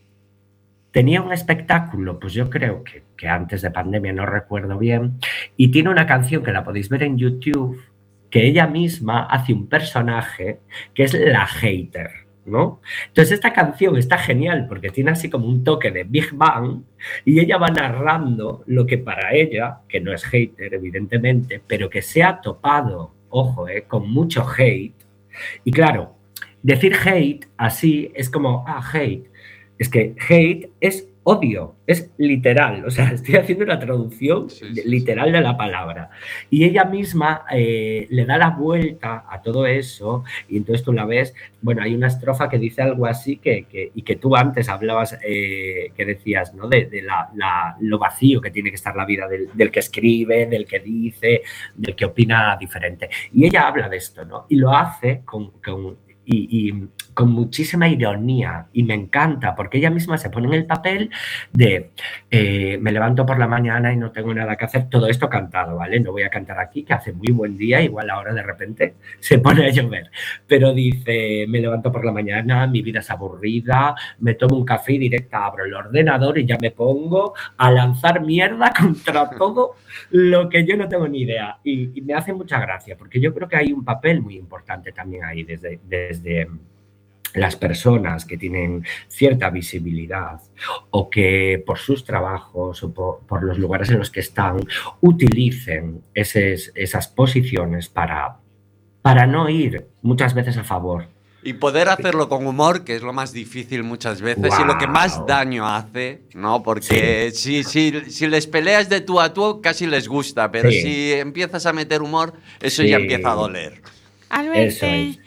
tenía un espectáculo, pues yo creo que, que antes de pandemia, no recuerdo bien, y tiene una canción que la podéis ver en YouTube, que ella misma hace un personaje que es la hater, ¿no? Entonces esta canción está genial porque tiene así como un toque de Big Bang y ella va narrando lo que para ella, que no es hater evidentemente, pero que se ha topado, ojo, eh, con mucho hate. Y claro, decir hate así es como, ah, hate. Es que hate es odio, es literal, o sea, estoy haciendo una traducción sí, sí, literal de la palabra. Y ella misma eh, le da la vuelta a todo eso y entonces tú la ves, bueno, hay una estrofa que dice algo así que, que, y que tú antes hablabas, eh, que decías, ¿no? De, de la, la, lo vacío que tiene que estar la vida del, del que escribe, del que dice, del que opina diferente. Y ella habla de esto, ¿no? Y lo hace con... con Y, y con muchísima ironía y me encanta porque ella misma se pone en el papel de eh, me levanto por la mañana y no tengo nada que hacer, todo esto cantado, ¿vale? No voy a cantar aquí, que hace muy buen día, igual ahora de repente se pone a llover, pero dice, me levanto por la mañana, mi vida es aburrida, me tomo un café y directa abro el ordenador y ya me pongo a lanzar mierda contra todo lo que yo no tengo ni idea y, y me hace mucha gracia porque yo creo que hay un papel muy importante también ahí desde, desde las personas que tienen cierta visibilidad o que por sus trabajos o por, por los lugares en los que están utilicen eses, esas posiciones para, para no ir muchas veces a favor. Y poder hacerlo con humor, que es lo más difícil muchas veces wow. y lo que más daño hace, ¿no? Porque sí. si, si, si les peleas de tú a tú, casi les gusta, pero sí. si empiezas a meter humor, eso sí. ya empieza a doler. Alberto,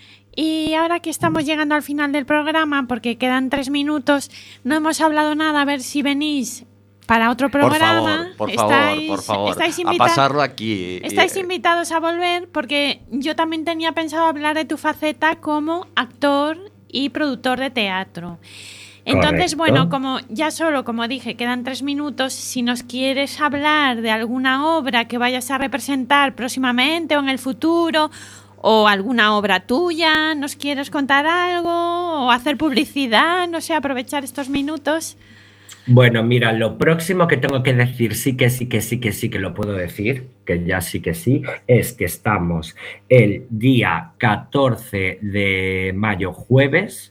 y ahora que estamos llegando al final del programa, porque quedan tres minutos, no hemos hablado nada, a ver si venís para otro programa. Por favor, por estáis, favor, por favor, estáis invita- a pasarlo aquí. Estáis invitados a volver porque yo también tenía pensado hablar de tu faceta como actor y productor de teatro. Entonces, Correcto. bueno, como ya solo, como dije, quedan tres minutos, si nos quieres hablar de alguna obra que vayas a representar próximamente o en el futuro, o alguna obra tuya, ¿nos quieres contar algo? O hacer publicidad, no sé, aprovechar estos minutos. Bueno, mira, lo próximo que tengo que decir, sí que sí que sí que sí que lo puedo decir, que ya sí que sí, es que estamos el día catorce de mayo, jueves,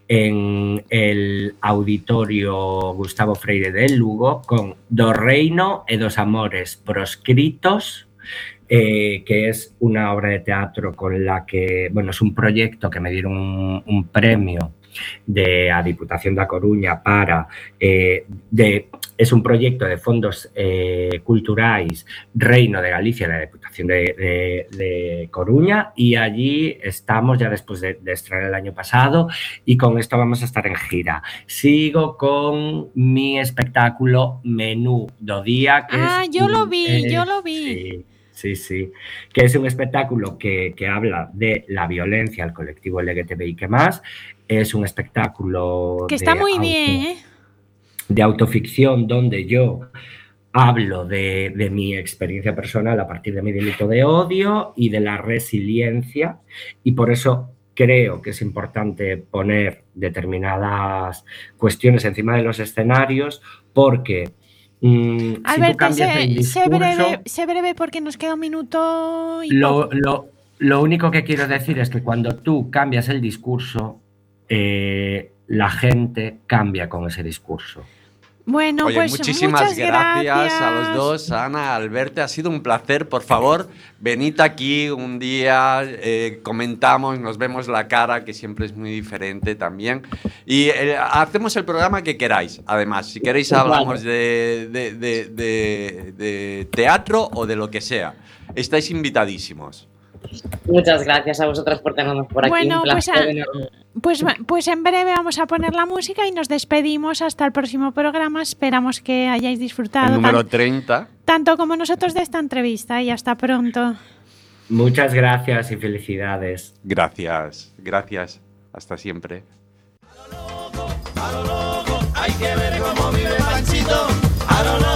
en el Auditorio Gustavo Freire de Lugo con Do Reino e dos Amores Proscritos, eh, que es una obra de teatro con la que, bueno, es un proyecto que me dieron un, un premio de a Diputación da Coruña para eh, de, es un proyecto de fondos eh, culturais Reino de Galicia da Diputación de, de, de Coruña, y allí estamos ya después de, de estrenar el año pasado, y con esto vamos a estar en gira. Sigo con mi espectáculo Menú do Día, que ah, es yo un, lo vi, eh, yo lo vi. Sí. Sí, sí, que es un espectáculo que, que habla de la violencia al colectivo L G T B I que más. Es un espectáculo que está de muy auto, bien, ¿eh? de autoficción, donde yo hablo de, de mi experiencia personal a partir de mi delito de odio y de la resiliencia, y por eso creo que es importante poner determinadas cuestiones encima de los escenarios, porque Mm, Alberto, si sé, discurso, breve, sé breve porque nos queda un minuto y lo, poco. Lo, lo único que quiero decir es que cuando tú cambias el discurso, eh, la gente cambia con ese discurso. Bueno, Oye, pues muchísimas muchas gracias, gracias a los dos, Ana, Alberto, ha sido un placer. Por favor, venid aquí un día, eh, comentamos, nos vemos la cara, que siempre es muy diferente también. Y eh, hacemos el programa que queráis, además. Si queréis hablamos de, de, de, de, de teatro o de lo que sea. Estáis invitadísimos. Muchas gracias a vosotras por tenernos por aquí. Bueno, un pues, placer a, enorme. pues, pues en breve vamos a poner la música y nos despedimos hasta el próximo programa. Esperamos que hayáis disfrutado El número tan, treinta. tanto como nosotros de esta entrevista, y hasta pronto. Muchas gracias y felicidades. Gracias, gracias. Hasta siempre. A lo loco, a lo loco, hay que ver cómo vive Panchito. A lo loco.